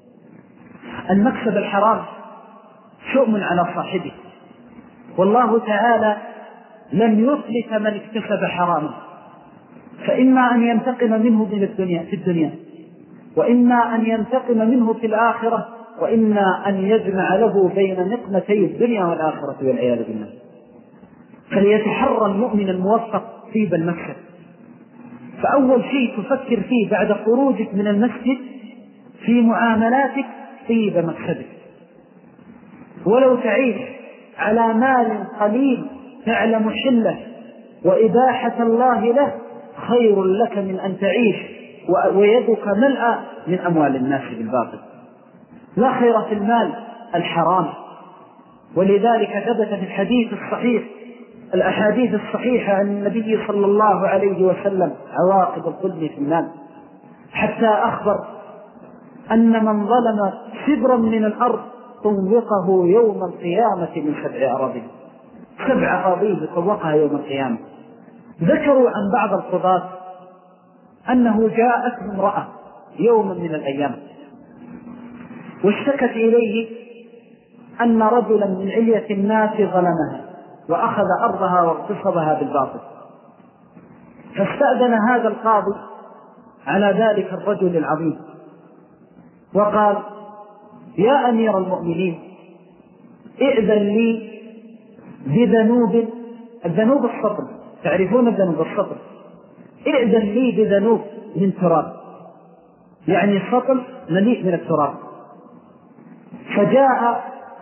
المكسب الحرام شؤم على صاحبه، والله تعالى لم يفلت من اكتسب حراما، فإما أن ينتقم منه في الدنيا وإما أن ينتقم منه في الآخرة، وإما أن يجمع له بين نقمتي الدنيا والآخرة والعياذ بالله. فليتحرى المؤمن الموفق طيب المكسب. فأول شيء تفكر فيه بعد خروجك من المسجد في معاملاتك طيب مكسبك. ولو تعيش على مال قليل تعلم حله وإباحة الله له خير لك من أن تعيش ويدك ملأى من أموال الناس بالباطل. لا خير في المال الحرام. ولذلك ثبت في الحديث الصحيح الأحاديث الصحيحة عن النبي صلى الله عليه وسلم عواقب الظلم في المال، حتى أخبر أن من ظلم شبرا من الأرض طوقه يوم القيامة من 7 أراضين. 7 أراضين يطوقها يوم القيامة. ذكروا عن بعض القضاة أنه جاءت امرأة يوما من الأيام واشتكت إليه أن رجلا من علية الناس ظلمها وأخذ أرضها واغتصبها بالباطل، فاستأذن هذا القاضي على ذلك الرجل العظيم وقال: يا أمير المؤمنين، ائذن لي بذنوب، الذنوب السطل، تعرفون الذنوب السطل، ائذن لي بذنوب من تراب، يعني السطل مليء من التراب. فجاء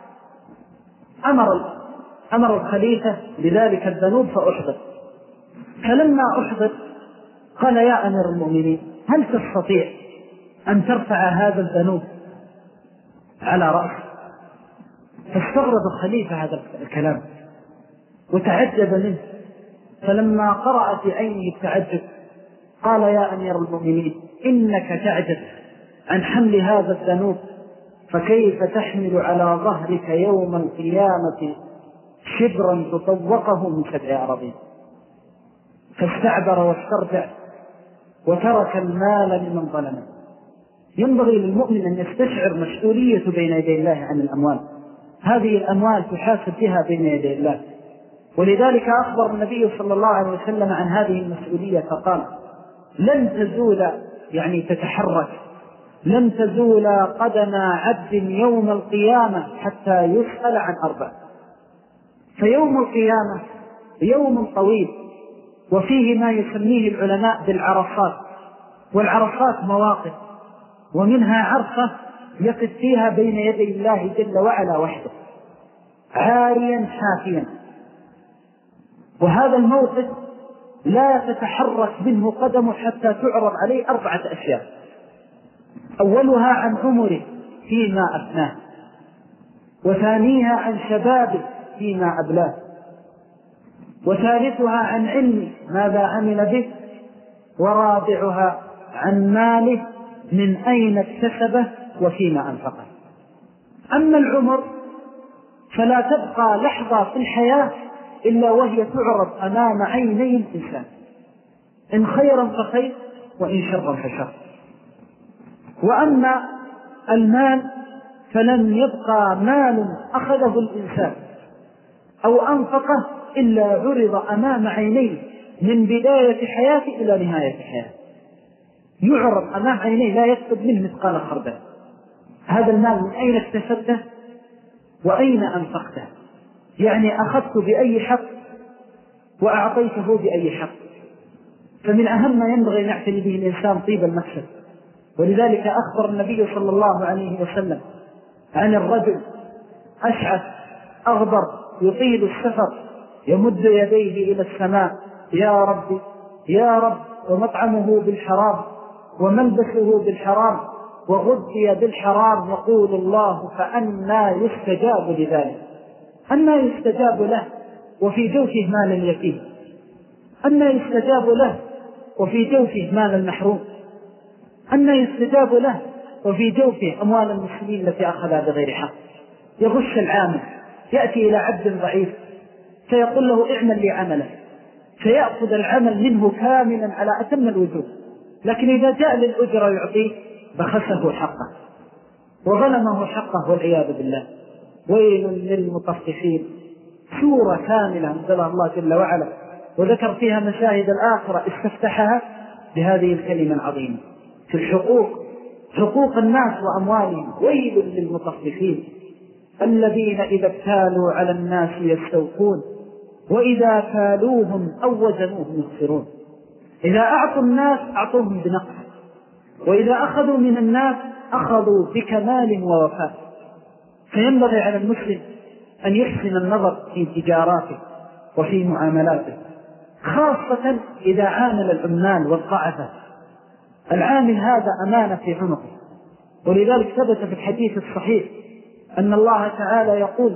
أمر الخليفة بذلك الذنوب فأحضر. فلما أحضر قال: يا أمير المؤمنين، هل تستطيع أن ترفع هذا الذنوب على رأسه؟ فاستغرب الخليفة هذا الكلام وتعجب منه، فلما قرأ في عينه التعجب قال: يا أمير المؤمنين، إنك تعجب عن حمل هذا الذنوب، فكيف تحمل على ظهرك يوم القيامة شبرا تطوقه من 7 أراضين؟ فاستعبر واسترجع وترك المال لمن ظلمه. ينبغي للمؤمن أن يستشعر مسؤولية بين يدي الله عن الأموال، هذه الأموال تحاسب بها بين يدي الله. ولذلك أخبر النبي صلى الله عليه وسلم عن هذه المسؤولية فقال: لن تزول، يعني تتحرك، لن تزول قدم عبد يوم القيامة حتى يسأل عن 4. فيوم القيامة يوم طويل وفيه ما يسميه العلماء بالعرصات، والعرصات مواقف، ومنها عرصة يقف فيها بين يدي الله جل وعلا وحده عاريا حافيا، وهذا الموقف لا تتحرك منه قدمه حتى تعرض عليه 4 أشياء: أولها عن عمره فيما أفناه، وثانيها عن شبابه فيما أبلاه، وثالثها عن علمه ماذا عمل به، ورابعها عن ماله من أين اكتسبه وفيما أنفقه. أما العمر فلا تبقى لحظة في الحياة إلا وهي تعرض أمام عيني الإنسان، إن خيرا فخير وإن شرا فشر. وأما المال فلن يبقى مال أخذه الإنسان أو أنفقه إلا عرض أمام عينيه من بداية حياته إلى نهاية حياته، يعرض أمام عينيه لا يكتب منه مثقال خردل. هذا المال من أين اكتسبته وأين أنفقته، يعني أخذت بأي حق وأعطيته بأي حق. فمن أهم ما ينبغي أن يعتني به الإنسان طيب المكسب. ولذلك أخبر النبي صلى الله عليه وسلم عن الرجل أشعث أغبر يطيل السفر يمد يديه إلى السماء: يا رب يا رب، ومطعمه بالحرام وملبسه بالحرام وغذي بالحرام، يقول الله: فأنى يستجاب لذلك؟ أنى يستجاب له وفي جوفه مال اليتيم؟ أنى يستجاب له وفي جوفه مال المحروم؟ أنى يستجاب له وفي جوفه أموال المسلمين التي أخذها بغير حق؟ يغش العامل، يأتي إلى عبد ضعيف فيقول له: اعمل لي عمله، فيأخذ العمل منه كاملا على أتم الوجوه، لكن إذا جاء للأجرة يعطيه بخسه حقه وظلمه حقه والعياذ بالله. ويل للمطففين، سورة كاملة أنزلها الله جل وعلا وذكر فيها مشاهد الآخرة استفتحها بهذه الكلمة العظيمة في الحقوق، حقوق الناس وأموالهم. ويل للمطففين الذين إذا اكتالوا على الناس يستوفون وإذا كالوهم أو وزنوهم يخسرون. إذا أعطوا الناس أعطوهم بنقص، وإذا أخذوا من الناس أخذوا بكمال ووفاء. فينبغي على المسلم أن يحسن النظر في تجاراته وفي معاملاته، خاصة إذا عامل العمال والضعفة. العامل هذا أمانة في عنقه، ولذلك ثبت في الحديث الصحيح أن الله تعالى يقول: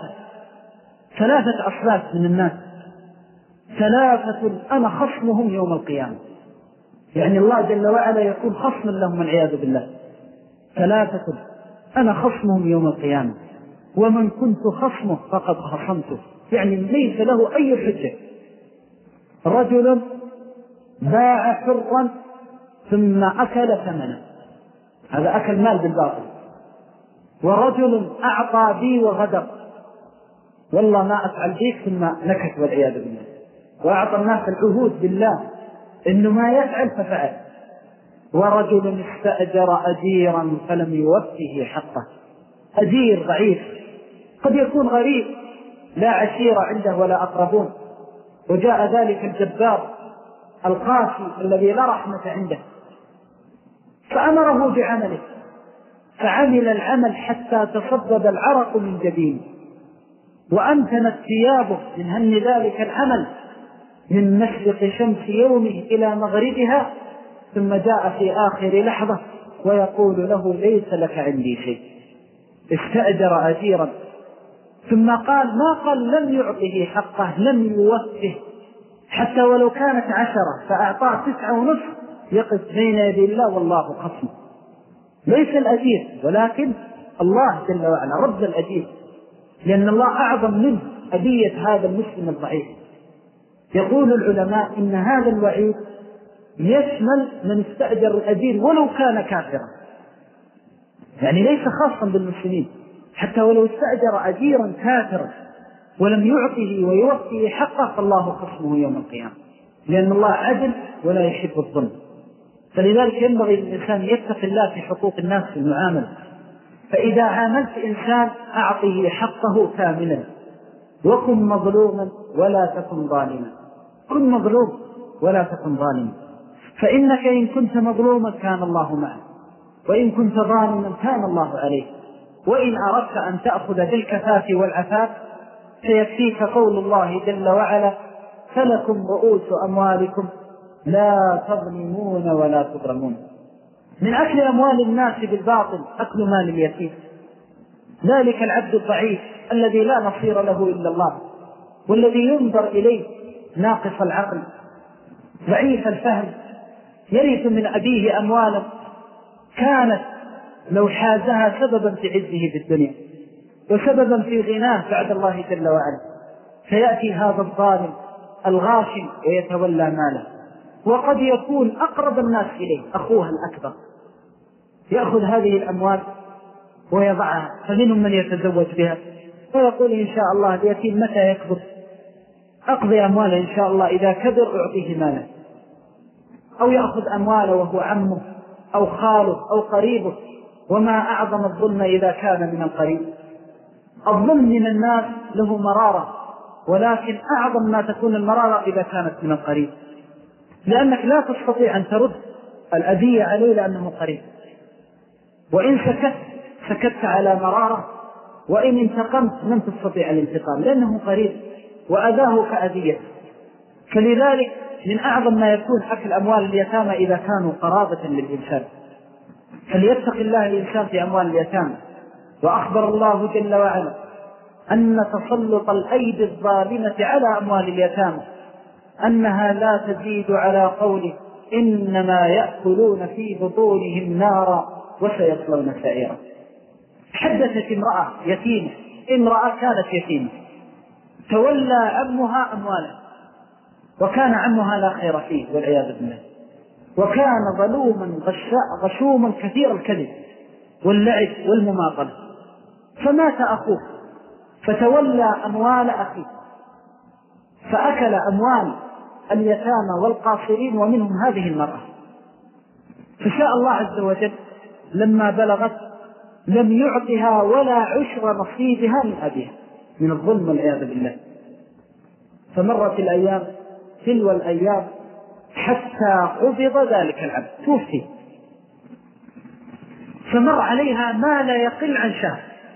ثلاثة أصناف من الناس، 3 أنا خصمهم يوم القيامة. يعني الله جل وعلا يكون خصما لهم والعياذ بالله. 3 أنا خصمهم يوم القيامة، ومن كنت خصمه فقد خصمته، يعني ليس له أي حجة. رجل باع حرا ثم أكل ثمنه، هذا أكل مال بالباطل. ورجل أعطى بي وغدر، والله ما أفعل بيك ثم نكت والعياذ بالله، وأعطى الناس العهود بالله إنه ما يفعل ففعل. ورجل استأجر أجيرا فلم يوفه حقه، أجير ضعيف قد يكون غريب لا عشيرة عنده ولا أقربون، وجاء ذلك الجبار القاسي الذي لا رحمة عنده فأمره بعمله، فعمل العمل حتى تصدد العرق من جبينه وأمتنت ثيابه من هم ذلك العمل من مشرق شمس يومه إلى مغربها، ثم جاء في آخر لحظة ويقول له ليس لك عندي شيء. استأجر أجيرا ثم ما قال لم يعطه حقه، لم يوفه حتى ولو كانت 10 فأعطاه 9.5 يقف بين يدي الله والله خصمه. ليس الأجير ولكن الله جل وعلا رب الأجير، لأن الله أعظم منه أذية هذا المسلم الضعيف. يقول العلماء إن هذا الوعيد يشمل من استأجر الأجير ولو كان كافرا، يعني ليس خاصا بالمسلمين، حتى ولو استأجر أجيرا كافرا ولم يعطه ويوفيه حقه فالله خصمه يوم القيامة، لأن الله عدل ولا يحب الظلم. فلذلك ينبغي للإنسان يتقي الله في حقوق الناس في المعاملة. فإذا عاملت إنسان أعطه حقه كاملا، وكن مظلوما ولا تكن ظالما، كن مظلوم ولا تكن ظالما، فإنك إن كنت مظلوما كان الله معك، وإن كنت ظالما كان الله عليك. وإن أردت أن تأخذ بالكفاف والعفاف فيكفيك قول الله جل وعلا فلكم رؤوس أموالكم لا تظلمون ولا تظلمون. من أكل أموال الناس بالباطل أكل مال اليتيم، ذلك العبد الضعيف الذي لا نصير له إلا الله، والذي ينظر إليه ناقص العقل ضعيف الفهم، يرث من أبيه أموالا كانت لو حازها سببا في عزه في الدنيا وسببا في غناه بعد الله جل وعلا، فيأتي هذا الظالم الغاشم ويتولى ماله. وقد يكون أقرب الناس إليه أخوها الأكبر، يأخذ هذه الأموال ويضعها، فمنهم من يتزوج بها ويقول إن شاء الله اليتيم متى يكبر أقضي أمواله إن شاء الله إذا كبر أعطيه ماله، أو يأخذ أمواله وهو عمه أو خاله أو قريبه. وما أعظم الظلم إذا كان من القريب. الظلم من الناس له مرارة، ولكن أعظم ما تكون المرارة إذا كانت من القريب، لأنك لا تستطيع أن ترد الأذية عليه لأنه قريب، وإن سكت على مرارة، وإن انتقمت لم تستطيع الانتقام لأنه قريب وأذاه كأذية. فلذلك من أعظم ما يكون أكل أموال اليتامى إذا كانوا قرابة للإنسان، فليتق الله الإنسان في أموال اليتامى. وأخبر الله جل وعلا أن تسلط الأيدي الظالمة على أموال اليتامى أنها لا تزيد على قوله إنما يأكلون في بطونهم نارا وسيصلون سعيرا. حدثت امرأة يتيمة، امرأة كانت يتيمة تولى عمها أموالا، وكان عمها لا خير فيه والعياذ بالله، وكان ظلوما غشوما كثير الكذب واللعب والمماطلة. فمات أخوه فتولى أموال أخيه، فأكل أموال اليتامى والقاصرين ومنهم هذه المرأة. فشاء الله عز وجل لما بلغت لم يعطها ولا عشر نصيبها من أبيها من الظلم والعياذ بالله. فمرت الأيام تلو الأيام حتى قبض ذلك العبد توفي، فمر عليها ما لا يقل عن شهر،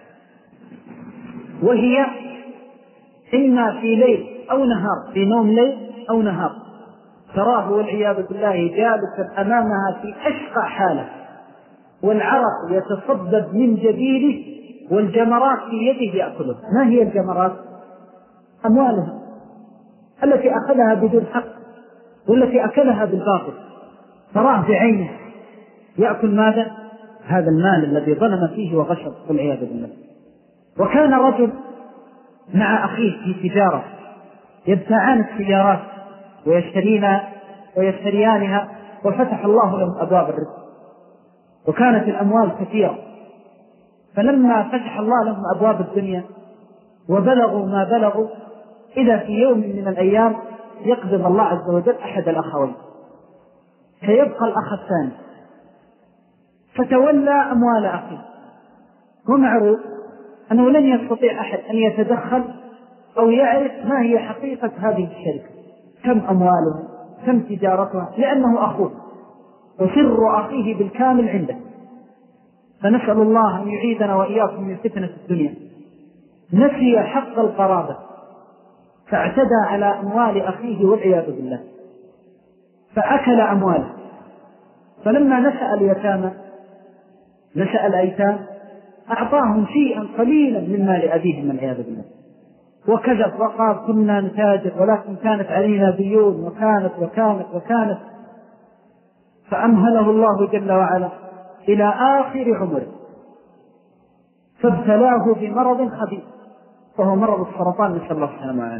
وهي إما في ليل أو نهار، في نوم ليل أو نهار، تراه والعياذ بالله جالسا أمامها في أشقى حالة، والعرق يتصدد من جبينه والجمرات في يده يأكله. ما هي الجمرات؟ أموالها التي أخذها بدون حق والتي أكلها بالباطل، تراه بعينه يأكل ماذا؟ هذا المال الذي ظلم فيه وغشر والعياذ بالله. وكان رجل مع أخيه في تجارة يبتاعان السيارات ويشتريانها، وفتح الله لهم أبواب الرزق، وكانت الأموال كثيرة. فلما فتح الله لهم أبواب الدنيا وبلغوا ما بلغوا، إذا في يوم من الأيام يقبض الله عز وجل أحد الأخوين، فيبقى الأخ الثاني، فتولى أموال أخيه. ومعروف أنه لن يستطيع أحد أن يتدخل أو يعرف ما هي حقيقة هذه الشركة، كم أموالها، كم تجارتها، لأنه أخوه وسر أخيه بالكامل عنده. فنسأل الله أن يعيدنا وإياكم من فتنة الدنيا. نسي حق القرابة فاعتدى على أموال أخيه والعياذ بالله، فأكل أمواله. فلما نشأ اليتامى نشأ الأيتام أعطاهم شيئا قليلا من مال أبيهم والعياذ بالله، وكذب وقال كنا نتاجر ولكن كانت علينا ديون وكانت فأمهله الله جل وعلا إلى آخر عمره، فابتلاه بمرض خبيث وهو مرض السرطان، نسأل الله السلامة عليه.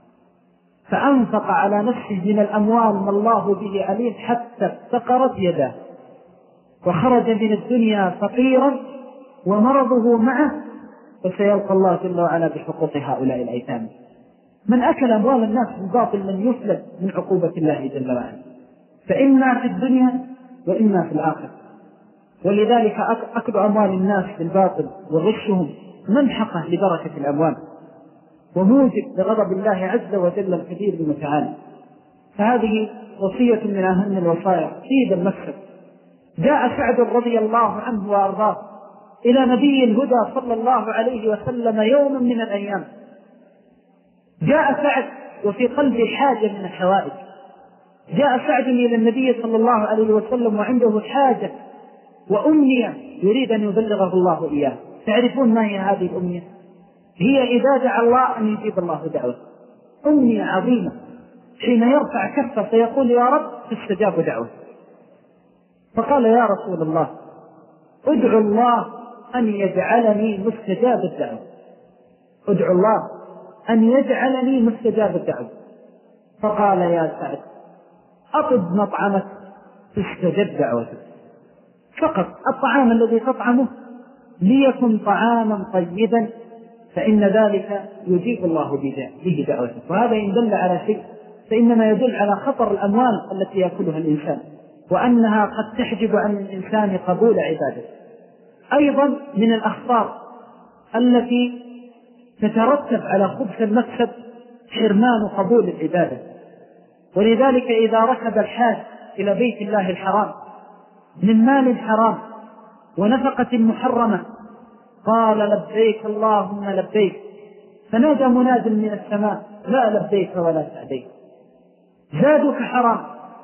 فأنفق على نفسه من الأموال ما الله به عليم حتى افتقرت يداه، وخرج من الدنيا فقيرا ومرضه معه، وسيلقى الله جل وعلا بحقوق هؤلاء الأيتام. من أكل أموال الناس بالباطل من يفلت من عقوبة الله جل وعلا، فإما في الدنيا وإما في الآخرة. ولذلك أكل أموال الناس بالباطل وغشهم منحقة لبركة الأموال وموجب لغضب الله عز وجل الكبير المتعالي. فهذه وصية من أهم الوصايا في المكسب. جاء سعد رضي الله عنه وأرضاه إلى نبي الهدى صلى الله عليه وسلم يوما من الأيام. جاء سعد وفي قلبه حاجة من الحوائج. جاء سعد إلى النبي صلى الله عليه وسلم وعنده حاجة وأمنية يريد أن يبلغه الله إياه. تعرفون ما هي هذه الأمنية؟ هي إذا دعا الله أن يجيب الله دعوة. أمنية عظيمة، حين يرفع كفه فيقول يا رب فاستجاب دعوة. فقال يا رسول الله ادعو الله أن يجعلني مستجاب الدعوة، ادعو الله أن يجعلني مستجاب الدعوة. فقال يا سعد أطب مطعمك تستجب دعوتك، فقط الطعام الذي تطعمه ليكن طعاما طيبا فإن ذلك يجيب الله به دعوتك. وهذا إن دل على شيء فإنما يدل على خطر الأموال التي يأكلها الإنسان، وأنها قد تحجب عن الإنسان قبول عبادته. أيضا من الأخطار التي تترتب على خبث المكسب حرمان قبول العبادة. ولذلك إذا ركب الحاج إلى بيت الله الحرام من مال حرام ونفقة محرمة قال لبيك اللهم لبيك، فنادى مناد من السماء لا لبيك ولا سعديك، زادك حرام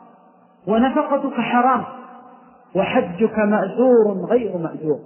ونفقتك حرام وحجك مأجور غير مأجور.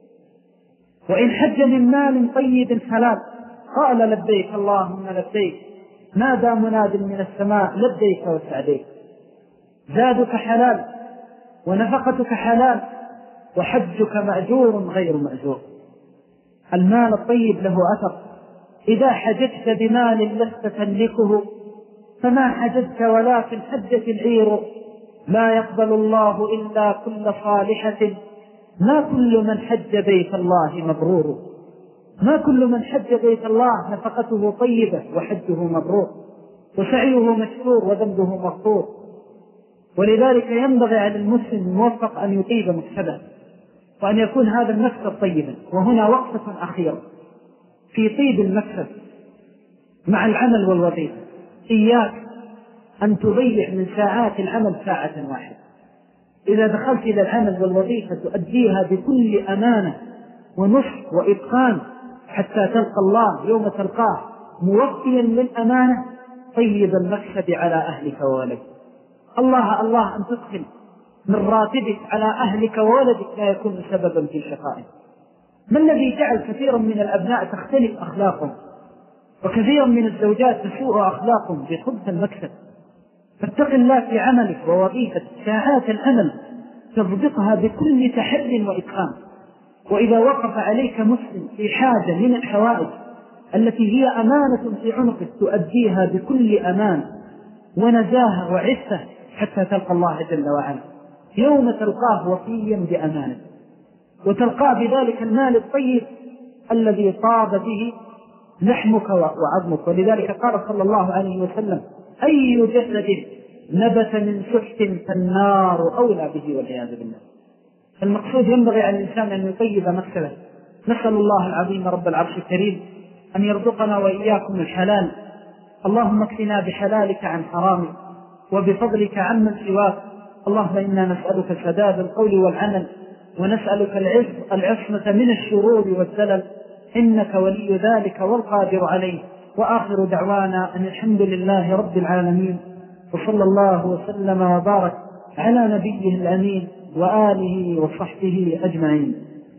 وإن حج من مال طيب حلال قال لبيك اللهم لبيك، نادى مناد من السماء لبيك وسعديك، زادك حلال ونفقتك حلال وحجك مأجور غير مأجور. المال الطيب له أثر. إذا حججت بمال لست تملكه فما حججت ولكن حجت العير، لا يقبل الله إلا كل صالحة، ما كل من حج بيت الله مبرور. ما كل من حج بيت الله نفقته طيبة وحجه مبرور وسعيه مشكور وذنبه مغفور. ولذلك ينبغي على المسلم الموفق أن يطيب مكسبه وأن يكون هذا المكسب طيبا. وهنا وقفة أخيرة في طيب المكسب مع العمل والوظيفة. إياك أن تضيع من ساعات العمل ساعة واحدة. إذا دخلت إلى العمل والوظيفة تؤديها بكل أمانة ونصح وإتقان حتى تلقى الله يوم تلقاه موفيا للأمانة طيب المكسب على أهلك وولدك. الله أن تدخل من راتبك على أهلك وولدك لا يكون سببا في شقائك. ما الذي جعل كثيرا من الأبناء تختلف أخلاقهم وكثيرا من الزوجات تسوء أخلاقهم بخبث المكسب؟ فاتق الله في عملك ووظيفتك. ساعات العمل تضبطها بكل تحري وإتقان. وإذا وقف عليك مسلم في حاجة من الحوائج التي هي أمانة في عنقك تؤديها بكل أمان ونزاهة وعفة حتى تلقى الله جل وعلا. يوم تلقاه وفيا بأمانة، وتلقاه بذلك المال الطيب الذي طاب به لحمك وعظمك. ولذلك قال صلى الله عليه وسلم: أي جسد نبت من سحت فالنار أولى به والعياذ بالله. المقصود ينبغي على الإنسان أن يطيب مكسبه. نسأل الله العظيم رب العرش الكريم أن يرزقنا وإياكم الحلال. اللهم اكفنا بحلالك عن حرامك وبفضلك عمن سواك. اللهم إنا نسألك سداد القول والعمل، ونسألك العصمة من الشرور والزلل، إنك ولي ذلك والقادر عليه. وآخر دعوانا أن الحمد لله رب العالمين، وصلى الله وسلم وبارك على نبيه الأمين وآله وصحبه أجمعين.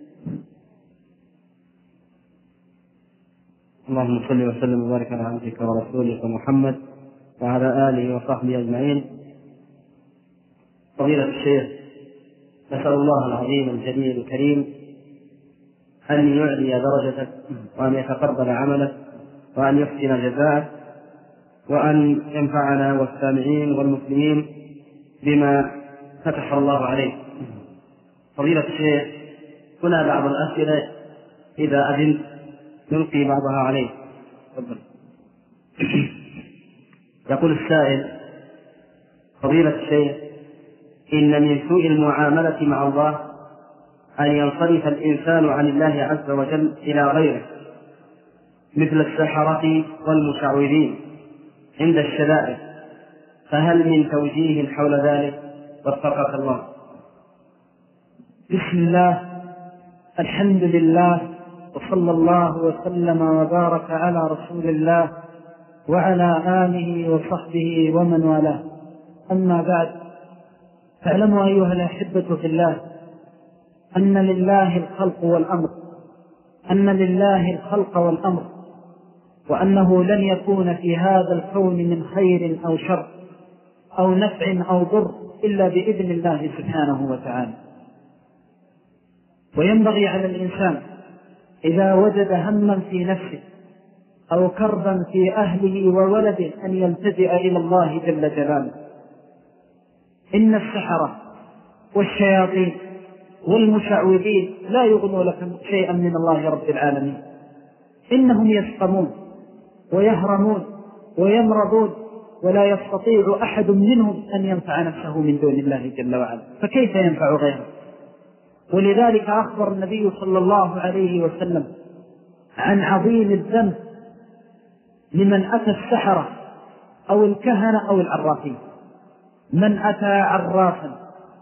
اللهم صل وسلم وبارك على عبدك ورسولك محمد وعلى آله وصحبه أجمعين. فضيلة الشيخ، نسأل الله العظيم الجليل الكريم أن يعلي درجتك، وأن يتقبل عملك، وأن يحسن جزاءك، وأن ينفعنا والسامعين والمسلمين بما فتح الله عليه. فضيلة الشيخ، هنا بعض الأسئلة إذا أذنت نلقي بعضها عليه. يقول السائل: فضيلة الشيخ، إن من سوء المعاملة مع الله أن ينصرف الإنسان عن الله عز وجل إلى غيره، مثل السحرة والمشعوذين عند الشدائد، فهل من توجيه حول ذلك؟ وفقك الله. بسم الله، الحمد لله، وصلى الله وسلم وبارك على رسول الله وعلى آله وصحبه ومن والاه. أما بعد، فاعلموا أيها الأحبة في الله أن لله الخلق والأمر، وأنه لن يكون في هذا الكون من خير أو شر أو نفع أو ضر إلا بإذن الله سبحانه وتعالى. وينبغي على الإنسان إذا وجد هما في نفسه أو كربا في أهله وولده أن يلتجئ إلى الله جل جلاله. إن السحرة والشياطين والمشعوذين لا يغنوا لكم شيئا من الله رب العالمين. إنهم يسقمون ويهرمون ويمرضون، ولا يستطيع أحد منهم أن ينفع نفسه من دون الله جل وعلا، فكيف ينفع غيره؟ ولذلك أخبر النبي صلى الله عليه وسلم عن عظيم الذنب لمن أتى السحرة أو الكهنة أو العرافين. من أتى عرافا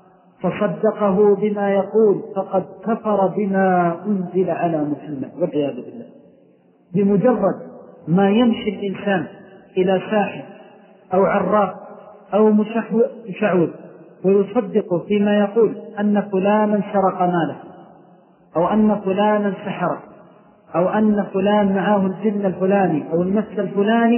فصدقه بما يقول فقد كفر بما أنزل على محمد والعياذ بالله. بمجرد ما يمشي الإنسان إلى ساحر أو عراف أو مشعوذ ويصدق فيما يقول أن فلانا سرق ماله، أو أن فلانا سحر، أو أن فلان معه الجن الفلاني أو المس الفلاني،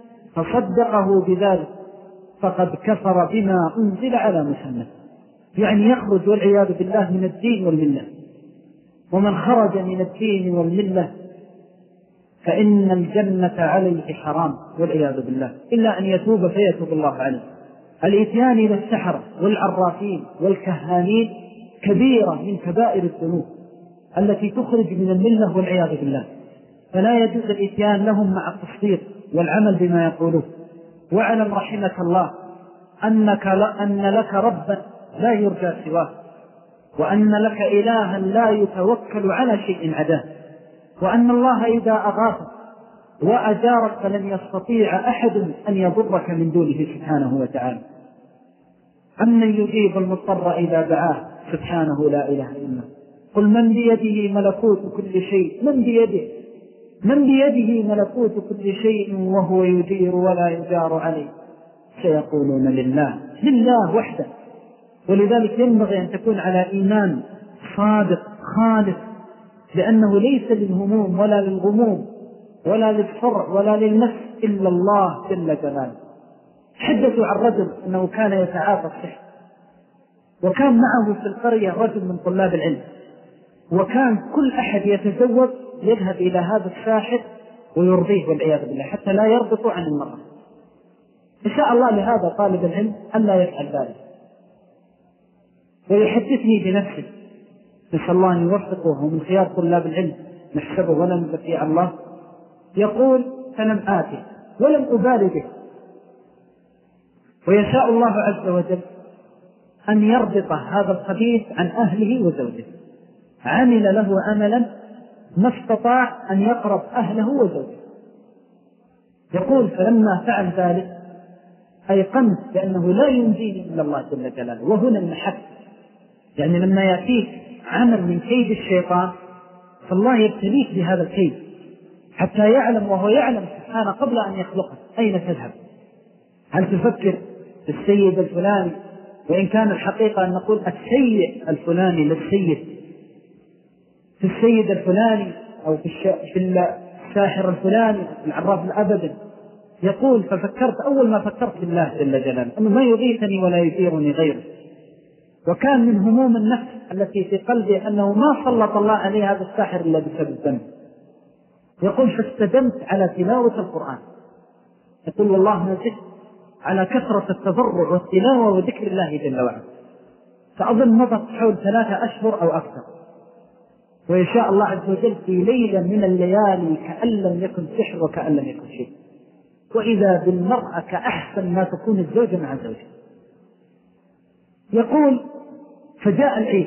فصدقه بذلك فقد كفر بما أنزل على محمد، يعني يخرج والعياذ بالله من الدين والملة. ومن خرج من الدين والملة فإن الجنة عليه حرام والعياذ بالله، إلا أن يتوب فيتوب الله عليه. الإتيان إلى السحرة والعرافين والكهانين كبيرة من كبائر الذنوب التي تخرج من الملة والعياذ بالله، فلا يجوز الإتيان لهم مع التصديق والعمل بما يقولون. واعلم رحمك الله أن لك ربا لا يرجى سواه، وأن لك إلها لا يتوكل على شيء عداه، وأن الله إذا أغاثك وأجارك فلن يستطيع أحد أن يضرك من دونه سبحانه وتعالى. أمن يجيب المضطر إذا دعاه سبحانه لا إله إلا. قل من بيده ملكوت كل شيء، من بيده ملكوت كل شيء وهو يجير ولا يجار عليه، سيقولون لله وحده. ولذلك ينبغي أن تكون على إيمان صادق خالص، لأنه ليس للهموم ولا للغموم ولا للفرع ولا للنفس إلا الله جل جلاله. حدثوا عن رجل أنه كان يتعاطى السحر، وكان معه في القرية رجل من طلاب العلم، وكان كل أحد يتزوج يذهب إلى هذا الساحر ويرضيه والعياذ بالله حتى لا يربط عن المرأة. إن شاء الله لهذا طالب العلم أن لا يفعل ذلك. ويحدثني بنفسه، نسأل الله أن يوفقه، ومن خيار طلاب العلم نحسبه ولم نبكي الله، يقول: فلم آتي ولم أبالي به، ويشاء الله عز وجل أن يربط هذا الخبيث عن أهله وزوجه. عمل له عملا ما استطاع أن يقرب أهله وزوجه. يقول: فلما فعل ذلك أيقنت بأنه لا ينجيني إلا الله جل جلاله. وهنا المحك، يعني لما يأتيك عمل من كيد الشيطان فالله يبتليك بهذا الكيد حتى يعلم، وهو يعلم سبحانه قبل أن يخلقه، أين تذهب؟ هل تفكر في السيد الفلاني، وإن كان الحقيقة أن نقول السيء الفلاني للسيد، في السيد الفلاني أو في الساحر الفلاني، في العراف الأبد. يقول: ففكرت أول ما فكرت بالله جل جلاله أنه ما يغيثني ولا يثيرني غيره. وكان من هموم النفس التي في قلبي أنه ما سلط الله عليه هذا الساحر إلا بسبب الذنب. يقول: فاستدمت على تلاوة القرآن. يقول: والله ما زدت على كثرة التضرع والتلاوة وذكر الله جل وعلا، فأظن مضت حول 3 أشهر أو أكثر. ويشاء الله عز وجل في ليلة من الليالي كأن لم يكن سحر وكأن لم يكن شيء، وإذا بالمرأة كأحسن ما تكون الزوجة مع زوجها. يقول: فجاء العيد،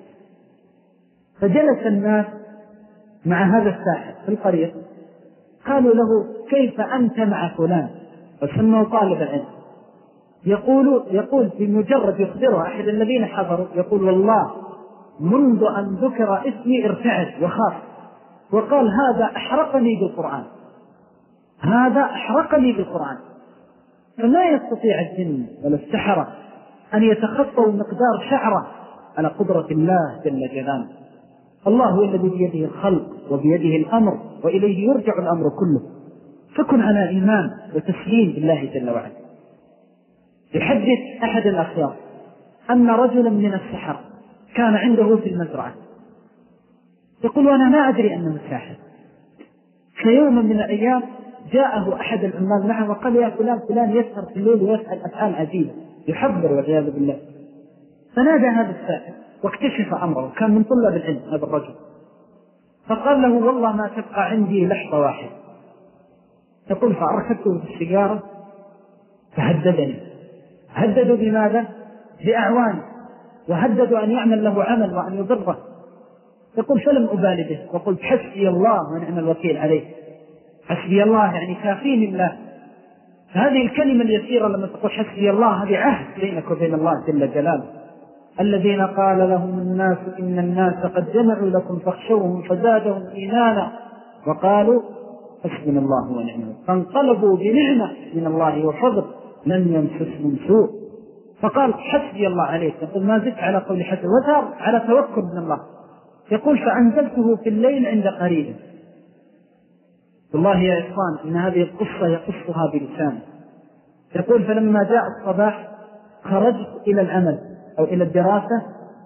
فجلس الناس مع هذا الساحر في القرية، قالوا له: كيف أنت مع فلان؟ وسموا طالب العلم. يقول بمجرد يخبره أحد الذين حضروا، يقول: والله منذ أن ذكر اسمي ارتعد وخاف، وقال: هذا أحرقني بالقرآن، هذا أحرقني بالقرآن. فلا يستطيع الجن ولا السحرة أن يتخطوا مقدار شعرة على قدرة الله جل جلاله. الله هو الذي بيده الخلق وبيده الأمر وإليه يرجع الأمر كله. فكن على إيمان وتسليم بالله جل وعلا. يحدث أحد الأخيار أن رجلا من السحر كان عنده في المزرعة، يقول: وأنا ما أدري أنه ساحر. فيوم من الأيام جاءه أحد العمال معه وقال: يا فلان يسهر في الليل ويفعل أفعال عجيبة، يحذر والعياذ بالله. فنادى هذا الساحر واكتشف أمره، كان من طلاب العلم هذا الرجل، فقال له: والله ما تبقى عندي لحظة واحدة. يقول: فأركبته بالسيارة فهددني. هددوا بماذا؟ بأعوان، وهددوا أن يعمل له عمل وأن يضره. يقول: فلم أبالي به، وقلت: حسبي الله ونعم الوكيل عليه. حسبي الله يعني كافيني الله. فهذه الكلمة اليسيرة لما تقول حسبي الله، هذه عهد بينك وبين الله جل جلاله. الذين قال لهم الناس إن الناس قد جمعوا لكم فاخشوهم فزادهم إيمانا وقالوا حسبنا الله ونعم الوكيل، فانقلبوا بنعمة من الله وفضل لم يمسسهم سوء. فقال: حسبي الله عليك. يقول: ما زدت على قول حسبي، وثار على توكل من الله. يقول: فأنزلته في الليل عند قريب. والله يا إخوان إن هذه القصة يقصها بلسانه. يقول: فلما جاء الصباح خرجت إلى العمل أو إلى الدراسة،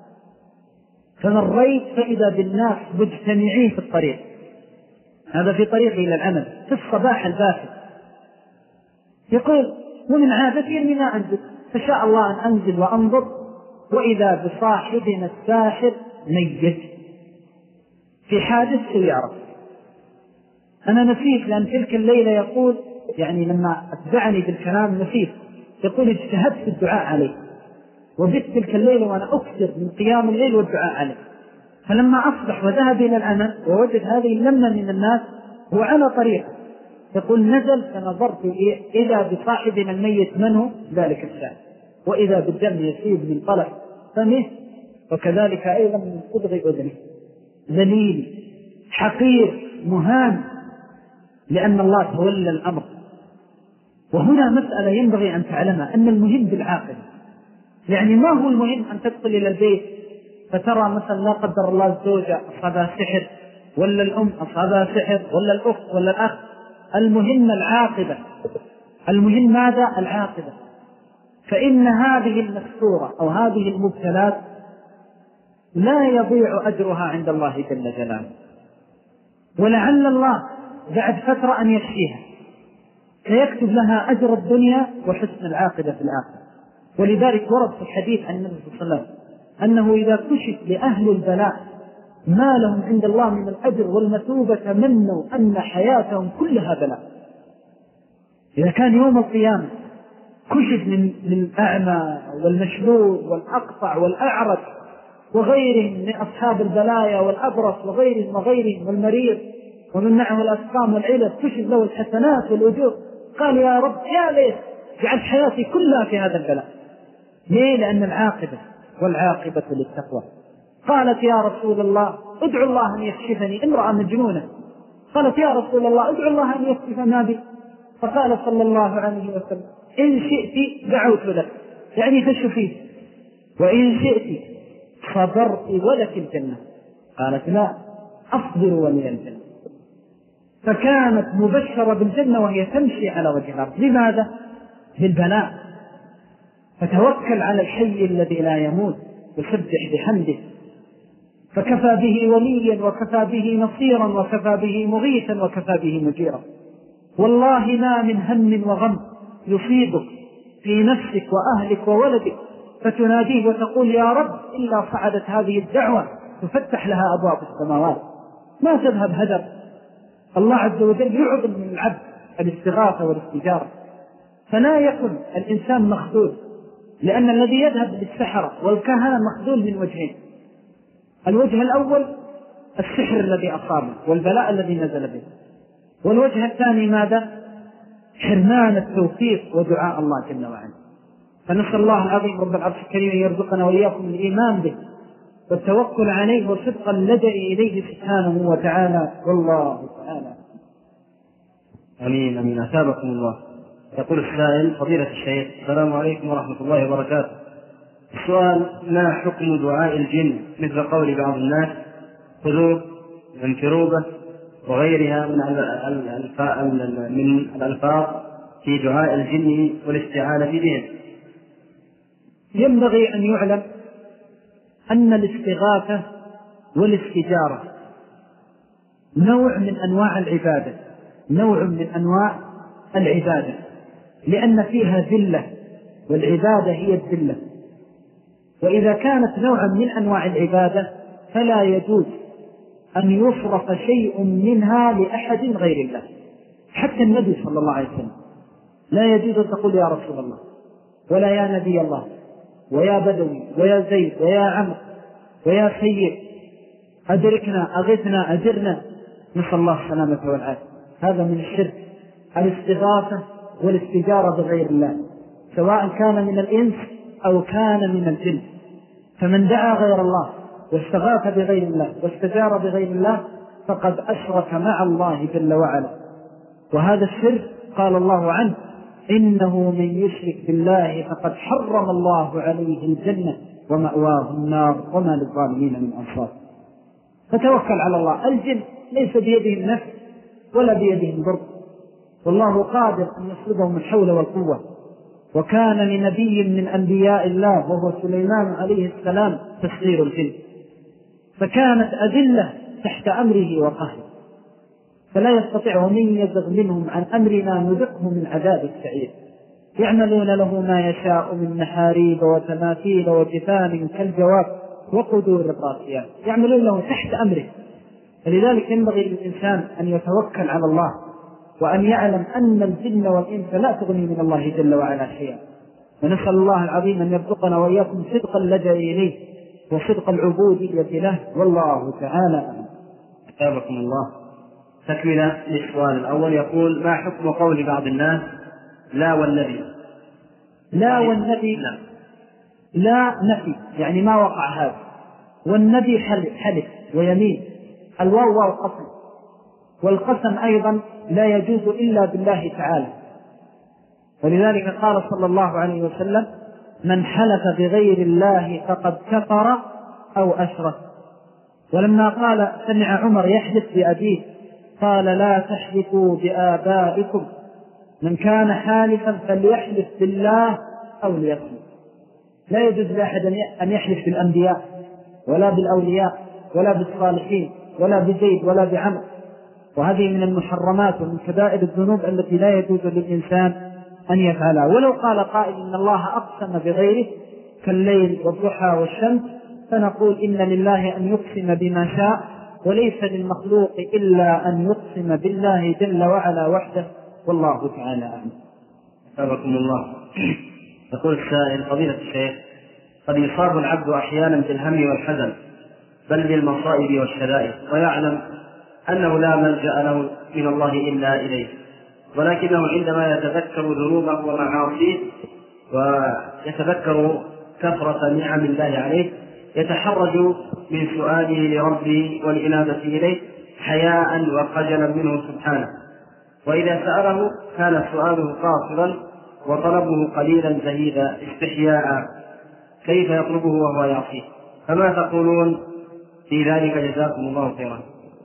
فمريت فإذا بالناس مجتمعين في الطريق، هذا في طريقي إلى العمل في الصباح الباكر. يقول: ومن عادتي أني ما أنزل، فشاء الله أن أنزل وأنظر، وإذا بصاحبنا الساحر ميت في حادث سيارة. أنا نسيت، لأن تلك الليلة يقول يعني لما أتبعني بالكلام نسيت. يقول: اجتهدت في الدعاء عليه، وبت تلك الليلة وأنا أكثر من قيام الليل والدعاء عليه. فلما أصبح وذهب إلى العمل ووجد هذه اللمة من الناس هو على طريقه، يقول: نزل فنظرت إذا بصاحبنا الميت من هو ذلك الساحر، وإذا بالدم يسيب من طلع فمه، وكذلك أيضا من صدغ أذنه. ذليل حقير مهان، لأن الله تولى الأمر. وهنا مسألة ينبغي أن تعلمها، أن المهم بالعاقل. يعني ما هو المهم أن تدخل إلى البيت فترى مثلا لا قدر الله الزوجة أصابها سحر، ولا الأم أصابها سحر، ولا الأخت ولا الأخ. المهم العاقبة. المهم ماذا؟ العاقبة. فإن هذه المستورة أو هذه المبتلات لا يضيع أجرها عند الله جل جلاله، ولعل الله بعد فترة أن يشفيها. سيكتب لها أجر الدنيا وحسن العاقبة في الآخرة. ولذلك ورد في الحديث عن النبي صلى الله عليه وسلم أنه إذا كشف لأهل البلاء ما لهم عند الله من الأجر والمثوبة تمنوا أن حياتهم كلها بلاء. إذا كان يوم القيامة كشف من الأعمى والمشلول والأقطع والأعرج وغيرهم من أصحاب البلايا والأبرص وغيرهم والمريض ومن معه الأسقام والعلل، كشف له الحسنات والأجور، قال يا رب يا ليت جعل حياتي كلها في هذا البلاء. ليه؟ لأن العاقبة والعاقبة للتقوى. قالت يا رسول الله ادعو الله أن يكشفني، امرأة مجنونة قالت يا رسول الله ادعو الله أن يكشف ما بي. فقال صلى الله عليه وسلم إن شئت دعوت لك، يعني فشفيه، وإن شئت صبرت ولك الجنة. قالت لا أصبر ولي الجنة. فكانت مبشرة بالجنة وهي تمشي على وجه الأرض. لماذا؟ بالبلاء. فتوكل على الحي الذي لا يموت وسبح بحمده، فكفى به وليا وكفى به نصيرا وكفى به مغيثا وكفى به مجيرا. والله ما من هم وغم يصيبك في نفسك وأهلك وولدك فتناديه وتقول يا رب إلا صعدت هذه الدعوة تفتح لها أبواب السماوات، ما تذهب هدر. الله عز وجل يعظم من العبد الاستغاثة والاستجارة. فلا يكن الإنسان مخذول، لأن الذي يذهب للسحرة والكهنة مخذول من وجهين: الوجه الأول السحر الذي أصابه والبلاء الذي نزل به، والوجه الثاني ماذا؟ حرمان التوفيق ودعاء الله جل وعلا. فنسأل الله العظيم رب العرش الكريم أن يرزقنا وإياكم الإيمان به والتوكل عليه وصدق اللجأ إليه سبحانه وتعالى، والله تعالى. أمين أمين. أثابكم الله. يقول السائل: فضيلة الشيخ، السلام عليكم ورحمة الله وبركاته. السؤال: ما حكم دعاء الجن مثل قول بعض الناس خذوه وانفروا به وغيرها من الألفاظ في دعاء الجن والاستعانة بهم؟ ينبغي أن يعلم أن الاستغاثة والاستجارة نوع من أنواع العبادة، نوع من أنواع العبادة، لأن فيها ذلة، والعبادة هي الذلة. وإذا كانت نوعا من أنواع العبادة فلا يجوز أن يصرف شيء منها لأحد غير الله. حتى النبي صلى الله عليه وسلم لا يجوز أن تقول يا رسول الله ولا يا نبي الله ويا بدوي ويا زيد ويا عمرو ويا سيد أدركنا أغثنا أجرنا، نسأل الله السلامة والعافية. هذا من الشرك، الاستغاثة والاستجارة بغير الله، سواء كان من الإنس أو كان من الجن. فمن دعا غير الله واستغاث بغير الله واستجار بغير الله فقد أشرك مع الله جل وعلا. وهذا الشرك قال الله عنه: إنه من يشرك بالله فقد حرم الله عليه الجنة ومأواه النار وما للظالمين من أنصار. فتوكل على الله. الجن ليس بيده النفس ولا بيده الضر، والله قادر أن يسلبهم الحول والقوة. وكان لنبي من أنبياء الله وهو سليمان عليه السلام تسخير الجن، فكانت أذلة تحت أمره وقهره، فلا يستطيع من يزغ منهم عن أمرنا نذقه من عذاب السعير. يعملون له ما يشاء من محاريب وتماثيل وجفان كالجواب وقدور الراسيات، يعملون له تحت أمره. فلذلك ينبغي للإنسان أن يتوكل على الله وأن يعلم أن الجن والإنس لا تغني من الله جل وعلا شيئا. ونسأل الله العظيم أن يرزقنا وإياكم صدق اللجأ إليه وصدق العبودية له، والله تعالى. أثابكم الله. تكملة للسؤال الأول، يقول: ما حكم قول بعض الناس لا والنبي؟ لا والنبي لا نفي، يعني ما وقع هذا. والنبي حلف ويمين، الواو واو قسم، والقسم أيضا لا يجوز إلا بالله تعالى. ولذلك قال صلى الله عليه وسلم: من حلف بغير الله فقد كفر أو أشرك. ولما قال سمع عمر يحلف بأبيه قال: لا تحلفوا بآبائكم، من كان حالفا فليحلف بالله أو ليصمت. لا يجوز لأحد أن يحلف بالأنبياء ولا بالأولياء ولا بالصالحين ولا بزيد ولا بعمر، وهذه من المحرمات ومن كبائر الذنوب التي لا يجوز للإنسان أن يفعلها. ولو قال قائل إن الله أقسم بغيره كالليل والضحى والشمس، فنقول إن لله أن يقسم بما شاء، وليس للمخلوق إلا أن يقسم بالله جل وعلا وحده، والله تعالى أعلم. أثابكم الله. يقول السائل: فضيلة الشيخ، قد يصاب العبد أحيانا بالهم والحزن بل بالمصائب والشدائد، ويعلم أنه لا ملجأ له من الله إلا إليه، ولكنه عندما يتذكر ذنوبه ومعاصيه ويتذكر كثرة نعم الله عليه يتحرج من سؤاله لربه والإنابة إليه حياء وخجلا منه سبحانه، وإذا سأله كان سؤاله قاصرا وطلبه قليلا زهيدا استحياء، كيف يطلبه وهو يعصيه؟ فما تقولون في ذلك جزاكم الله خيرا؟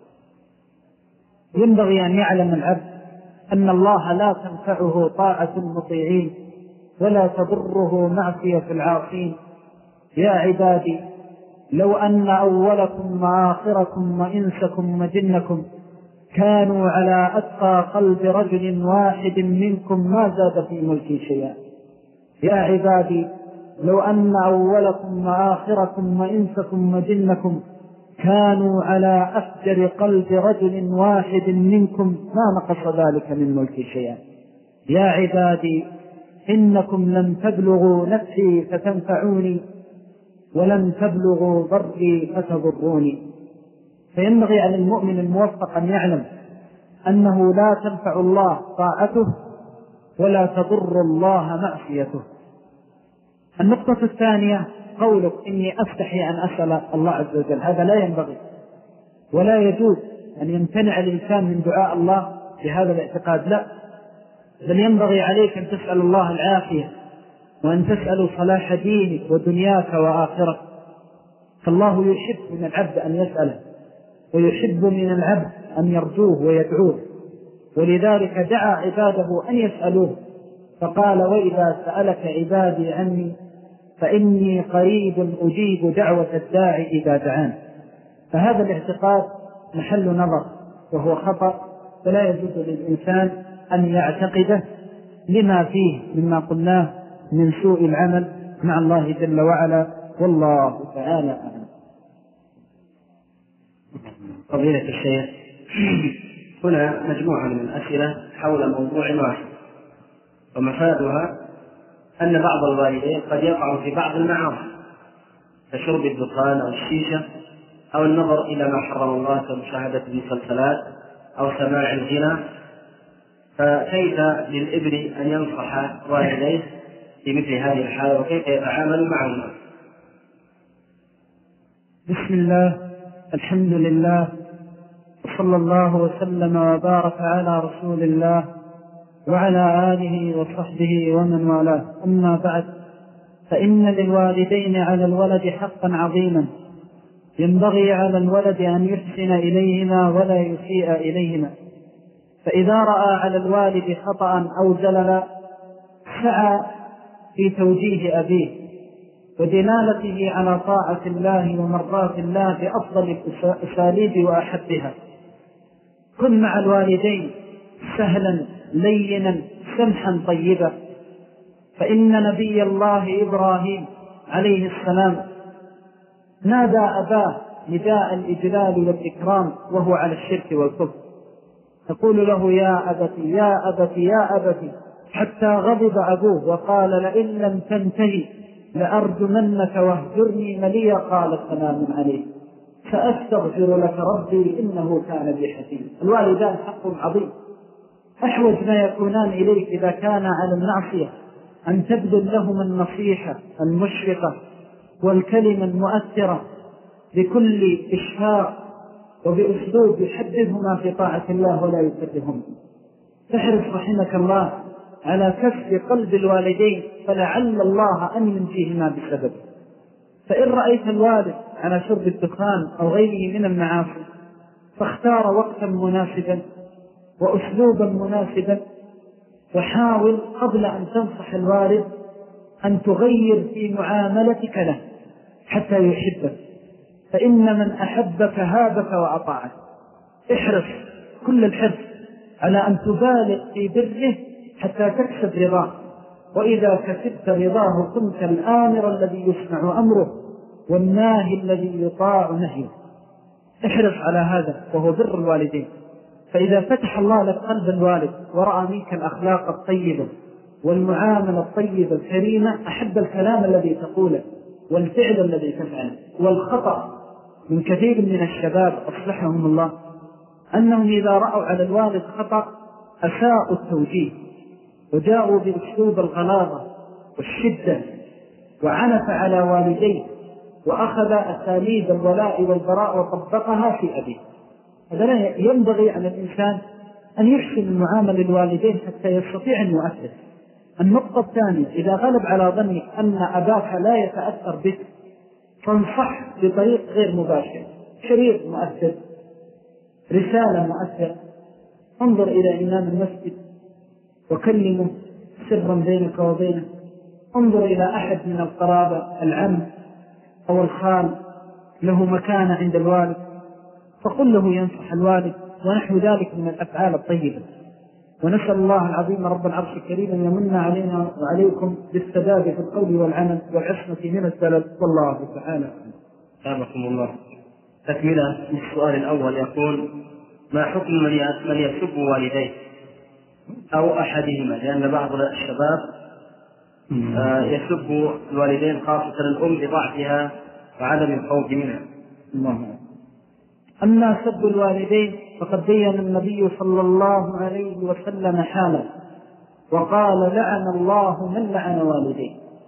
ينبغي أن يعلم العبد أن الله لا تنفعه طاعة المطيعين ولا تضره معصية العاصين. يا عبادي لو أن أولكم وآخركم وإنسكم وجنكم كانوا على أتقى قلب رجل واحد منكم ما زاد في ملكي شيئا. يا عبادي لو أن أولكم وآخركم وإنسكم وجنكم كانوا على أفجر قلب رجل واحد منكم ما نقص ذلك من ملكي شيئا. يا عبادي إنكم لم تبلغوا نفسي فتنفعوني ولم تبلغوا ضري فتضروني. فينبغي على المؤمن الموفق أن يعلم أنه لا تنفع الله طاعته ولا تضر الله معصيته. النقطة الثانية قولك إني أستحي أن أسأل الله عز وجل، هذا لا ينبغي ولا يجوز أن يمتنع الإنسان من دعاء الله بهذا الاعتقاد، لا، بل ينبغي عليك أن تسأل الله العافية وأن تسأل صلاح دينك ودنياك وآخرك. فالله يحب من العبد أن يسأله ويحب من العبد أن يرجوه ويدعوه، ولذلك دعا عباده أن يسألوه فقال: وإذا سألك عبادي عني فإني قريب أجيب دعوة الداعي إذا دعان. فهذا الاعتقاد محل نظر وهو خطأ، فلا يجوز للإنسان أن يعتقده لما فيه مما قلناه من سوء العمل مع الله جل وعلا، والله تعالى أعلم. فضيلة الشيخ، هنا مجموعة من الأسئلة حول موضوع واحد، ومفادها أن بعض الوالدين قد يقع في بعض المعاصي كشرب الدخان أو الشيشة أو النظر إلى ما حرم الله كمشاهدة المسلسلات أو سماع الغنى، فكيف للابن أن ينصح والديه في مثل هذه الحالة وكيف يتعامل معهما؟ بسم الله، الحمد لله، وصلى الله وسلم وبارك على رسول الله وعلى آله وصحبه ومن والاه. أما بعد، فإن للوالدين على الولد حقا عظيما ينبغي على الولد أن يحسن إليهما ولا يسيء إليهما. فإذا رأى على الوالد خطأ أو زللا سعى في توجيه أبيه ودلالته على طاعة الله ومرضاة الله بأفضل الأساليب وأحبها. كن مع الوالدين سهلا لينا سمحا طيبا، فإن نبي الله إبراهيم عليه السلام نادى أباه نداء الإجلال والإكرام وهو على الشرك والكفر، تقول له: يا أبتي يا أبتي يا أبتي، حتى غضب أبوه وقال: لئن لم تنتهي لأرجمنك واهجرني مليا. قال: سلام عليك سأستغفر لك ربي إنه كان بي حفيظا. الوالدان حق عظيم، أحوج ما يكونان إليك إذا كان على المعصية أن تبذل لهما النصيحة المشفقة والكلمة المؤثرة بكل إشفاق وبأسلوب يحببهما في طاعة الله ولا يكرههما. تحرص رحمك الله على كسب قلب الوالدين فلعل الله أن ينجيهما بسبب. فإن رأيت الوالد على شرب الدخان أو غيره من المعاصي فاختار وقتا مناسبا وأسلوبا مناسبا، وحاول قبل أن تنصح الوالد أن تغير في معاملتك له حتى يحبك، فإن من أحبك هابك وأطاعك. احرص كل الحرص على أن تبالغ في بره حتى تكسب رضاه، وإذا كسبت رضاه كنت الآمر الذي يسمع أمره والناهي الذي يطاع نهيه. احرص على هذا وهو بر الوالدين، فإذا فتح الله لك قلب الوالد ورأى منك الأخلاق الطيبة والمعاملة الطيبة الكريمة، أحب الكلام الذي تقوله والفعل الذي تفعله. والخطأ من كثير من الشباب أصلحهم الله أنهم إذا رأوا على الوالد خطأ أساءوا التوجيه وجاءوا بأسلوب الغلاظة والشدة وعنف على والديه وأخذ أساليب الولاء والبراء وطبقها في أبيه. هذا لا ينبغي على الإنسان أن يحسن المعاملة للوالدين حتى يستطيع أن يؤثر. النقطة الثانية، إذا غلب على ظنك أن أباك لا يتأثر بك فانصح بطريق غير مباشر، شريط مؤثر، رسالة مؤثرة، انظر إلى إمام المسجد وكلمه سرا بينك وبينه، انظر إلى أحد من القرابة العم أو الخال له مكانة عند الوالد فقل له ينصح الوالد، ونحو ذلك من الأفعال الطيبة. ونسأل الله العظيم رب العرش الكريم أن يمن علينا وعليكم بالسداد في القول والعمل والعصمة من الزلل، والله تعالى. سابقكم الله. تكملة للسؤال الأول يقول: ما حكم من يسب والديه أو أحدهما؟ لأن بعض الشباب يسب الوالدين خاصة الأم لضعفها وعدم الخوف منها. أما سب الوالدين فقد بين النبي صلى الله عليه وسلم حاله وقال: لعن الله من لعن والديه.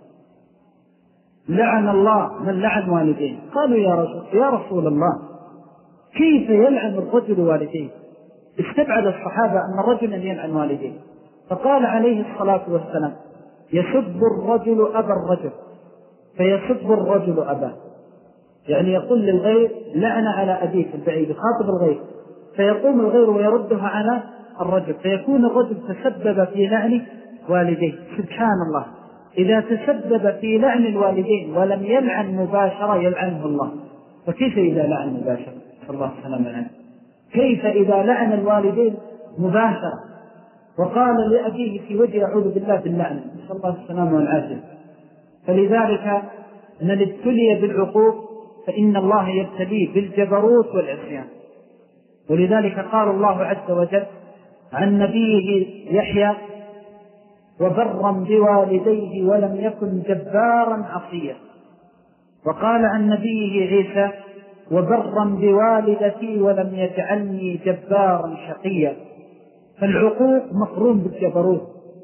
لعن الله من لعن والديه. قالوا: يا رسول الله كيف يلعن الرجل والديه؟ استبعد الصحابة أن رجلا يلعن والديه، فقال عليه الصلاة والسلام: يسب الرجل أبا الرجل فيسب الرجل أباه، يعني يقول للغير لعن على أبيك البعيد، يخاطب الغير فيقوم الغير ويردها على الرجل، فيكون الرجل تسبب في لعن والديه. سبحان الله، إذا تسبب في لعن الوالدين ولم يلعن مباشرة يلعنه الله، فكيف إذا لعن مباشرة؟ صلى الله عليه وسلم. كيف إذا لعن الوالدين مباشرة وقال لأبيه في وجه أعوذ بالله باللعن، صلى الله عليه وسلم والعافية. فلذلك من ابتلي بالعقوق فإن الله يبتليه بالجبروت والعصيان. ولذلك قال الله عز وجل عن نبيه يحيى: وبرا بوالديه ولم يكن جبارا عصيا. وقال عن نبيه عيسى: وبرا بوالدتي ولم يجعلني جبارا شقيا. فالعقوق مقرون بالجبروت،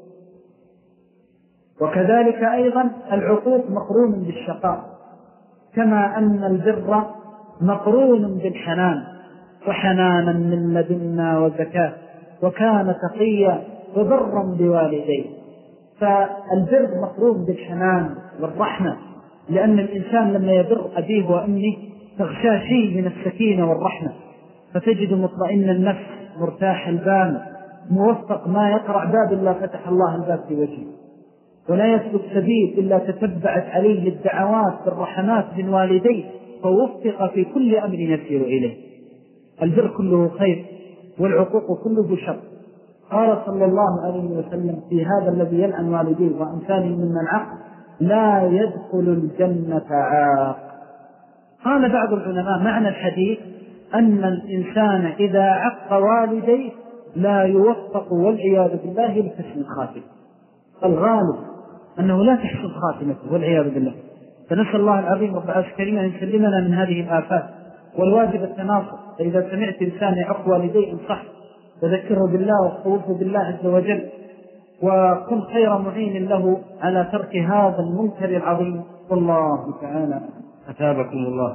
وكذلك أيضا العقوق مقرون بالشقاء، كما أن البر مقرون بالحنان، وحنانا من لدنا وزكاة وكان تقيا وبرا بوالديه. فالبر مقرون بالحنان والرحمة، لأن الإنسان لما يبر أبيه وأمه تغشى شيء من السكينة والرحمة، فتجد مطمئن النفس مرتاح البال موفق، ما يقرع باب إلا فتح الله الباب في وجهه، ولا يسلك سبيل إلا تتبعت عليه الدعوات بالرحمات من والديه فوفق في كل أمر يسير إليه. البر كله خير والعقوق كله شر. قال صلى الله عليه وسلم في هذا الذي يلعن والديه وأمثاله ممن عق: لا يدخل الجنة عاق. قال بعض العلماء معنى الحديث أن الإنسان إذا عق والديه لا يوفق والعياذ بالله لحسن الخاتمة. الغالب أنه لا تحسن خاتمته والعياذ بالله. فنسأل الله العظيم رب العرش الكريم أن يسلمنا من هذه الآفات. والواجب التناصر، فإذا سمعت إنسان يعق والديه انصح وذكره بالله وخوفه بالله عز وجل، وكن خير معين له على ترك هذا المنكر العظيم، والله تعالى. أثابكم الله.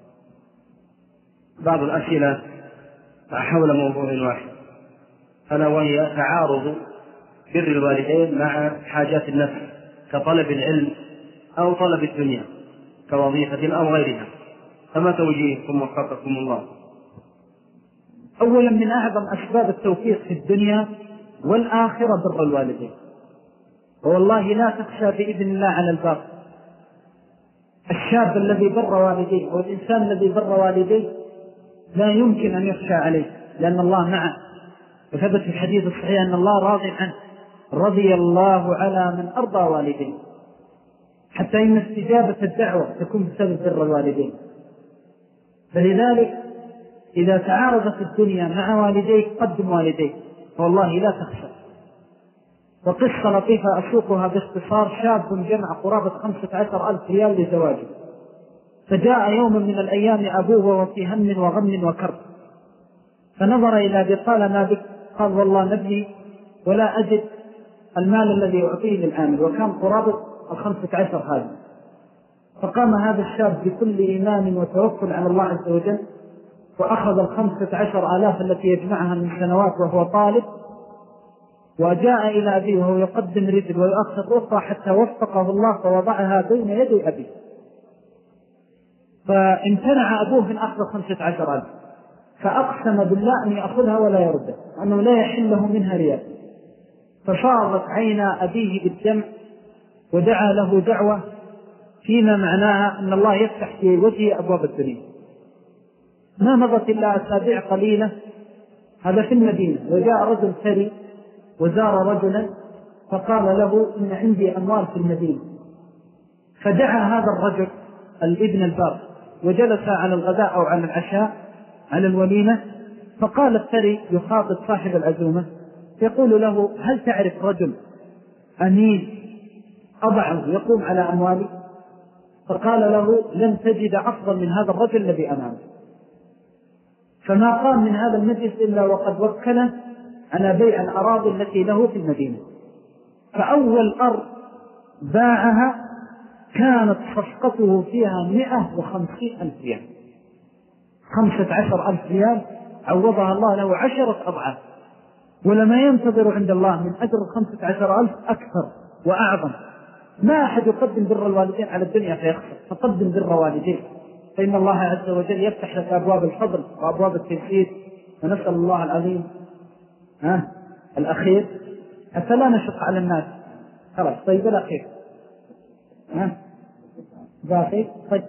بعض الأسئلة حول موضوع واحد، ألا وهي تعارض بر الوالدين مع حاجات النفس كطلب العلم أو طلب الدنيا كوظيفة أو غيرها، فما توجيهكم وفقكم الله؟ أولا من أعظم أسباب التوفيق في الدنيا والآخرة بر الوالدين، والله لا تخشى بإذن الله على الباب. الشاب الذي بر والديه والإنسان الذي بر والديه لا يمكن أن يخشى عليه، لأن الله معه، وثبت في الحديث الصحيح أن الله راضي عنه، رضي الله على من أرضى والديه، حتى إن استجابة الدعوة تكون بسبب بر الوالدين. فلذلك إذا تعارضت الدنيا مع والديك قدم والديك، والله لا تخشى. وقصة لطيفة أسوقها باختصار: شاب جمع قرابة 15,000 ريال لزواجه، فجاء يوم من الأيام أبوه وهو في هم وغم وكرب، فنظر إلى أبيه قال: ما بك؟ قال: والله نبني ولا أجد المال الذي أعطيه للعامل، وكان قرابة 15 هذا. فقام هذا الشاب بكل إيمان وتوكل على الله عز وجل، وأخذ 15,000 التي يجمعها من سنوات وهو طالب، وجاء إلى أبيه وهو يقدم رجل ويؤخر أخرى حتى وفقه الله فوضعها بين يدي أبيه. فامتنع أبوه من أخذ 15,000، فأقسم بالله أن يأخذها ولا يردها، أنه لا يحل له منها ريال. ففاضت عينا أبيه بالدمع، ودعا له دعوة فيما معناها أن الله يفتح في وجهه أبواب الدنيا. ما مضت إلا أسابيع قليلة، هذا في المدينة، وجاء رجل ثري وزار رجلا فقال له: إن عندي أموال في المدينة. فدعا هذا الرجل الابن البار وجلس على الغداء أو على العشاء على الوليمة، فقال الثري يخاطب صاحب العزومة يقول له: هل تعرف رجل أمين أضعه يقوم على أموالي؟ فقال له: لن تجد أفضل من هذا الرجل الذي أمامه. فما قام من هذا المجلس إلا وقد وكله على بيع الأراضي التي له في المدينة. فأول أرض باعها كانت صفقته فيها 150,000 ريال، 15,000 ريال عوضها الله له 10 أضعاف، ولما ينتظر عند الله من أجر 15,000 أكثر وأعظم. ما أحد يقدم بر الوالدين على الدنيا فيخسر، فقدم بر والدين، فإن الله عز وجل يفتح لك أبواب الفضل وأبواب التيسير. ونسأل الله العظيم الأخير حتى لا نشق على الناس. خلاص طيب الأخير باقي طيب.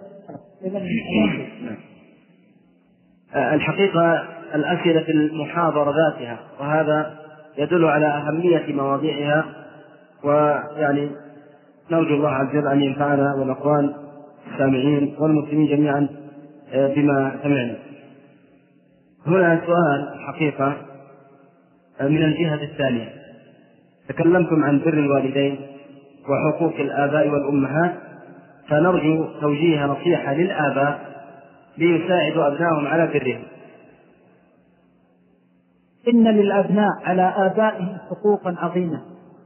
الحقيقة الأسئلة في المحاضرة ذاتها، وهذا يدل على أهمية مواضيعها، ويعني نرجو الله عز وجل أن ينفعنا والأخوان السامعين والمسلمين جميعا بما سمعنا. هنا سؤال حقيقة من الجهة الثانية. تكلمتم عن بر الوالدين وحقوق الآباء والأمهات، فنرجو توجيه نصيحة للآباء ليساعدوا أبنائهم على برهم. إن للأبناء على آبائهم حقوقا عظيمة،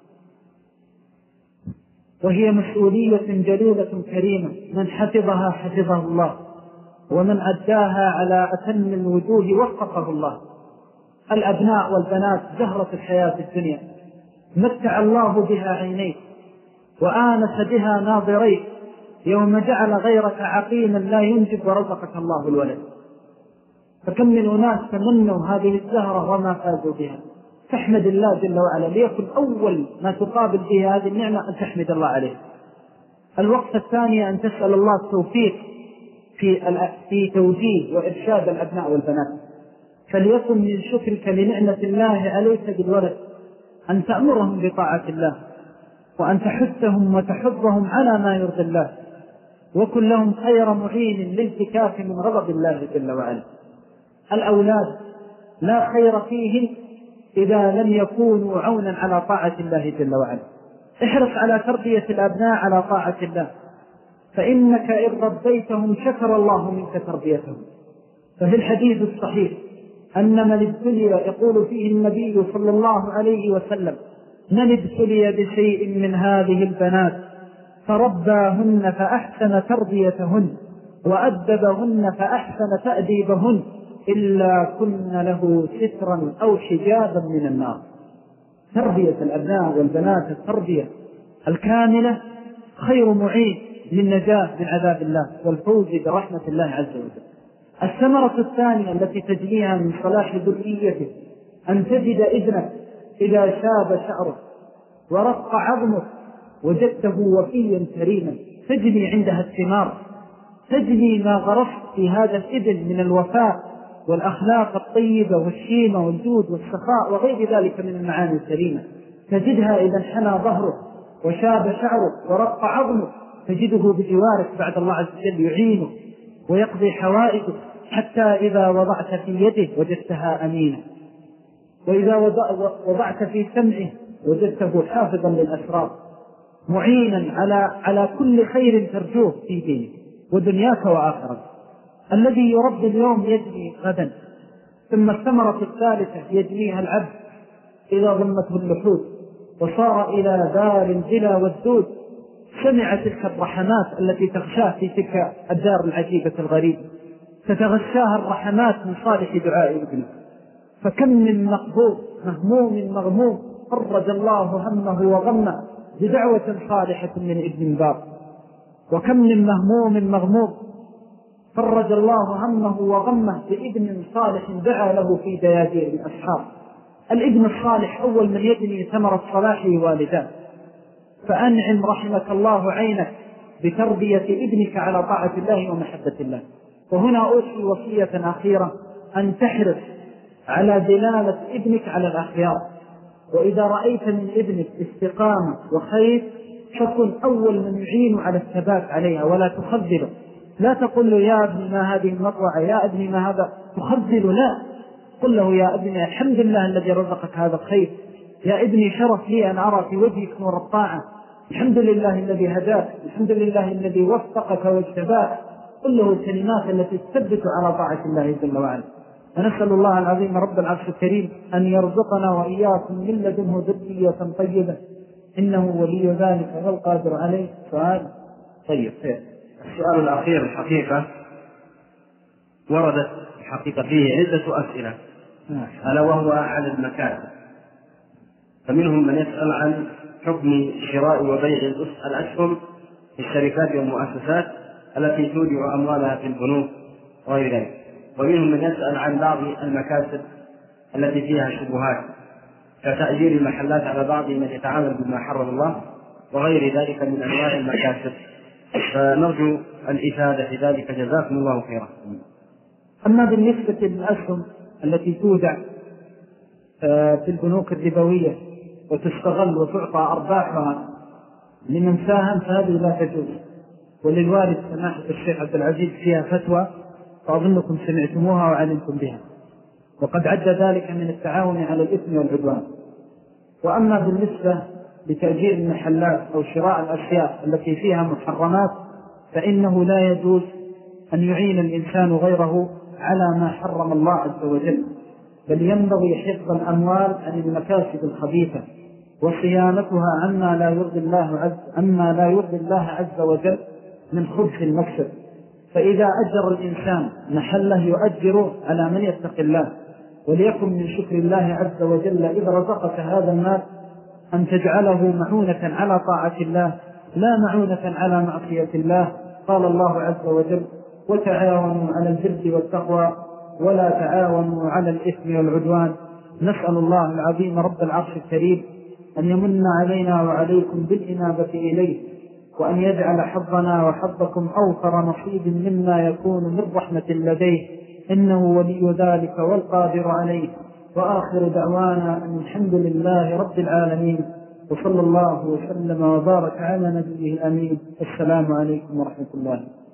وهي مسؤولية جليلة كريمة، من حفظها حفظه الله، ومن أداها على أتم الوجوه وفقه الله. الأبناء والبنات زهرة الحياة الدنيا، متع الله بها عينيك وآنس بها ناظريك، يوم جعل غيرك عقيما لا ينجب ورزقك الله الولد. فكم من أناس تمنوا هذه الزهرة وما فازوا بها، فاحمد الله جل وعلا، ليكن أول ما تقابل به هذه النعمة أن تحمد الله عليه. الوقفة الثانية أن تسأل الله التوفيق في توجيه وإرشاد الأبناء والبنات. فليكن من شكرك لنعمة الله عليك بالولد أن تأمرهم بطاعة الله، وأن تحثهم وتحضهم على ما يرضي الله، وكن لهم خير معين للفكاك من غضب الله جل وعلا. الأولاد لا خير فيهم إذا لم يكونوا عونا على طاعة الله جل وعلا. احرص على تربية الأبناء على طاعة الله، فإنك إن ربيتهم شكر الله منك تربيتهم. ففي الحديث الصحيح أن من ابتلي، يقول فيه النبي صلى الله عليه وسلم: من ابتلي بشيء من هذه البنات فرباهن فأحسن تربيتهن وأدبهن فأحسن تأديبهن إلا كن له سترا أو حجابا من النار. تربية الأبناء والبنات التربية الكاملة خير معين للنجاة من عذاب الله والفوز برحمة الله عز وجل. الثمرة الثانية التي تجنيها من صلاح ذريته أن تجد ابنك إذا شاب شعره ورق عظمه وجدته وفيا كريما، تجني عندها الثمار، تجني ما غرست في هذا الابن من الوفاء والأخلاق الطيبة والشيمة والجود والسخاء وغير ذلك من المعاني الكريمة. تجدها إذا انحنى ظهره وشاب شعره ورق عظمه تجده بجوارك بعد الله عز وجل يعينه ويقضي حوائجه، حتى إذا وضعت في يده وجدتها أمينة، وإذا وضعت في سمعه وجدته حافظا للأسرار، معينا على كل خير ترجوه في دينك ودنياك وآخرتك. الذي يربي اليوم يجني غدا، ثم الثمرة الثالثة يجنيها العبد إذا ضمته اللحود وصار إلى دار الجلا والدود. سمع تلك الرحمات التي تغشاه في تلك الدار العجيبة الغريبة، تتغشاها الرحمات من صالح دعاء ابنه. فكم من مقبوض مهموم مغموم فرج الله همه وغمه بدعوة صالحة من ابن بار، وكم من مهموم مغموم فرج الله همه وغمه بابن صالح دعا له في دياجير الأسحار. الابن الصالح أول من يجني ثمرة صلاحه والداه، فأنعم رحمك الله عينك بتربية ابنك على طاعة الله ومحبة الله. وهنا أوصي وصية أخيرة، أن تحرص على دلالة ابنك على الأخيار، وإذا رأيت من ابنك استقامة وخير فكن أول من يعين على الثبات عليها ولا تخذله. لا تقل له يا ابني ما هذه المطوعة، يا ابني ما هذا، تخذله، لا، قل له يا ابني الحمد لله الذي رزقك هذا الخير، يا ابني شرف لي أن أرى في وجهك نور الطاعة، الحمد لله الذي هداك، الحمد لله الذي وفقك واجتباك. قل له الكلمات التي تثبت على طاعة الله جل وعلا. ونسأل الله العظيم رب العرش الكريم أن يرزقنا وإياكم من لدنه ذرية طيبة، إنه ولي ذلك والقادر عليه. سؤال طيب. السؤال الأخير الحقيقة وردت الحقيقة فيه عدة أسئلة، ألا وهو عن المكاسب. فمنهم من يسأل عن حكم شراء وبيع الأسهم في الشركات والمؤسسات التي تودع أموالها في البنوك وغير ذلك، ومنهم من يسأل عن بعض المكاسب التي فيها شبهات كتأجير المحلات على بعض من يتعامل بما حرم الله وغير ذلك من أنواع المكاسب، فنرجو الإفادة في ذلك، جزاكم الله خيرا. أما بالنسبة للأسهم التي تودع في البنوك الربوية وتستغل وتعطى أرباحها لمن ساهم فهذه لا تجوز، وللوالد سماحة الشيخ عبد العزيز فيها فتوى فأظنكم سمعتموها وعلمتم بها، وقد عد ذلك من التعاون على الإثم والعدوان. وأما بالنسبة لتأجير المحلات أو شراء الأشياء التي فيها محرمات فإنه لا يجوز أن يعين الإنسان غيره على ما حرم الله عز وجل، بل ينبغي حفظ الأموال عن المكاسب الخبيثة وصيانتها عما لا يرضي الله عز وجل من خبث المكسب. فإذا أجر الإنسان محله يؤجره على من يتقي الله، وليكن من شكر الله عز وجل إذا رزقك هذا المال أن تجعله معونة على طاعة الله لا معونة على معصية الله. قال الله عز وجل: وتعاونوا على البر والتقوى ولا تعاونوا على الإثم والعدوان. نسأل الله العظيم رب العرش الكريم أن يمن علينا وعليكم بالإنابة إليه، وأن يجعل حظنا وحظكم أوفر نصيب مما يكون من رحمة لديه، إنه ولي ذلك والقادر عليه. وآخر دعوانا أن الحمد لله رب العالمين، وصلى الله وسلم وبارك على نبيه الأمين. السلام عليكم ورحمة الله.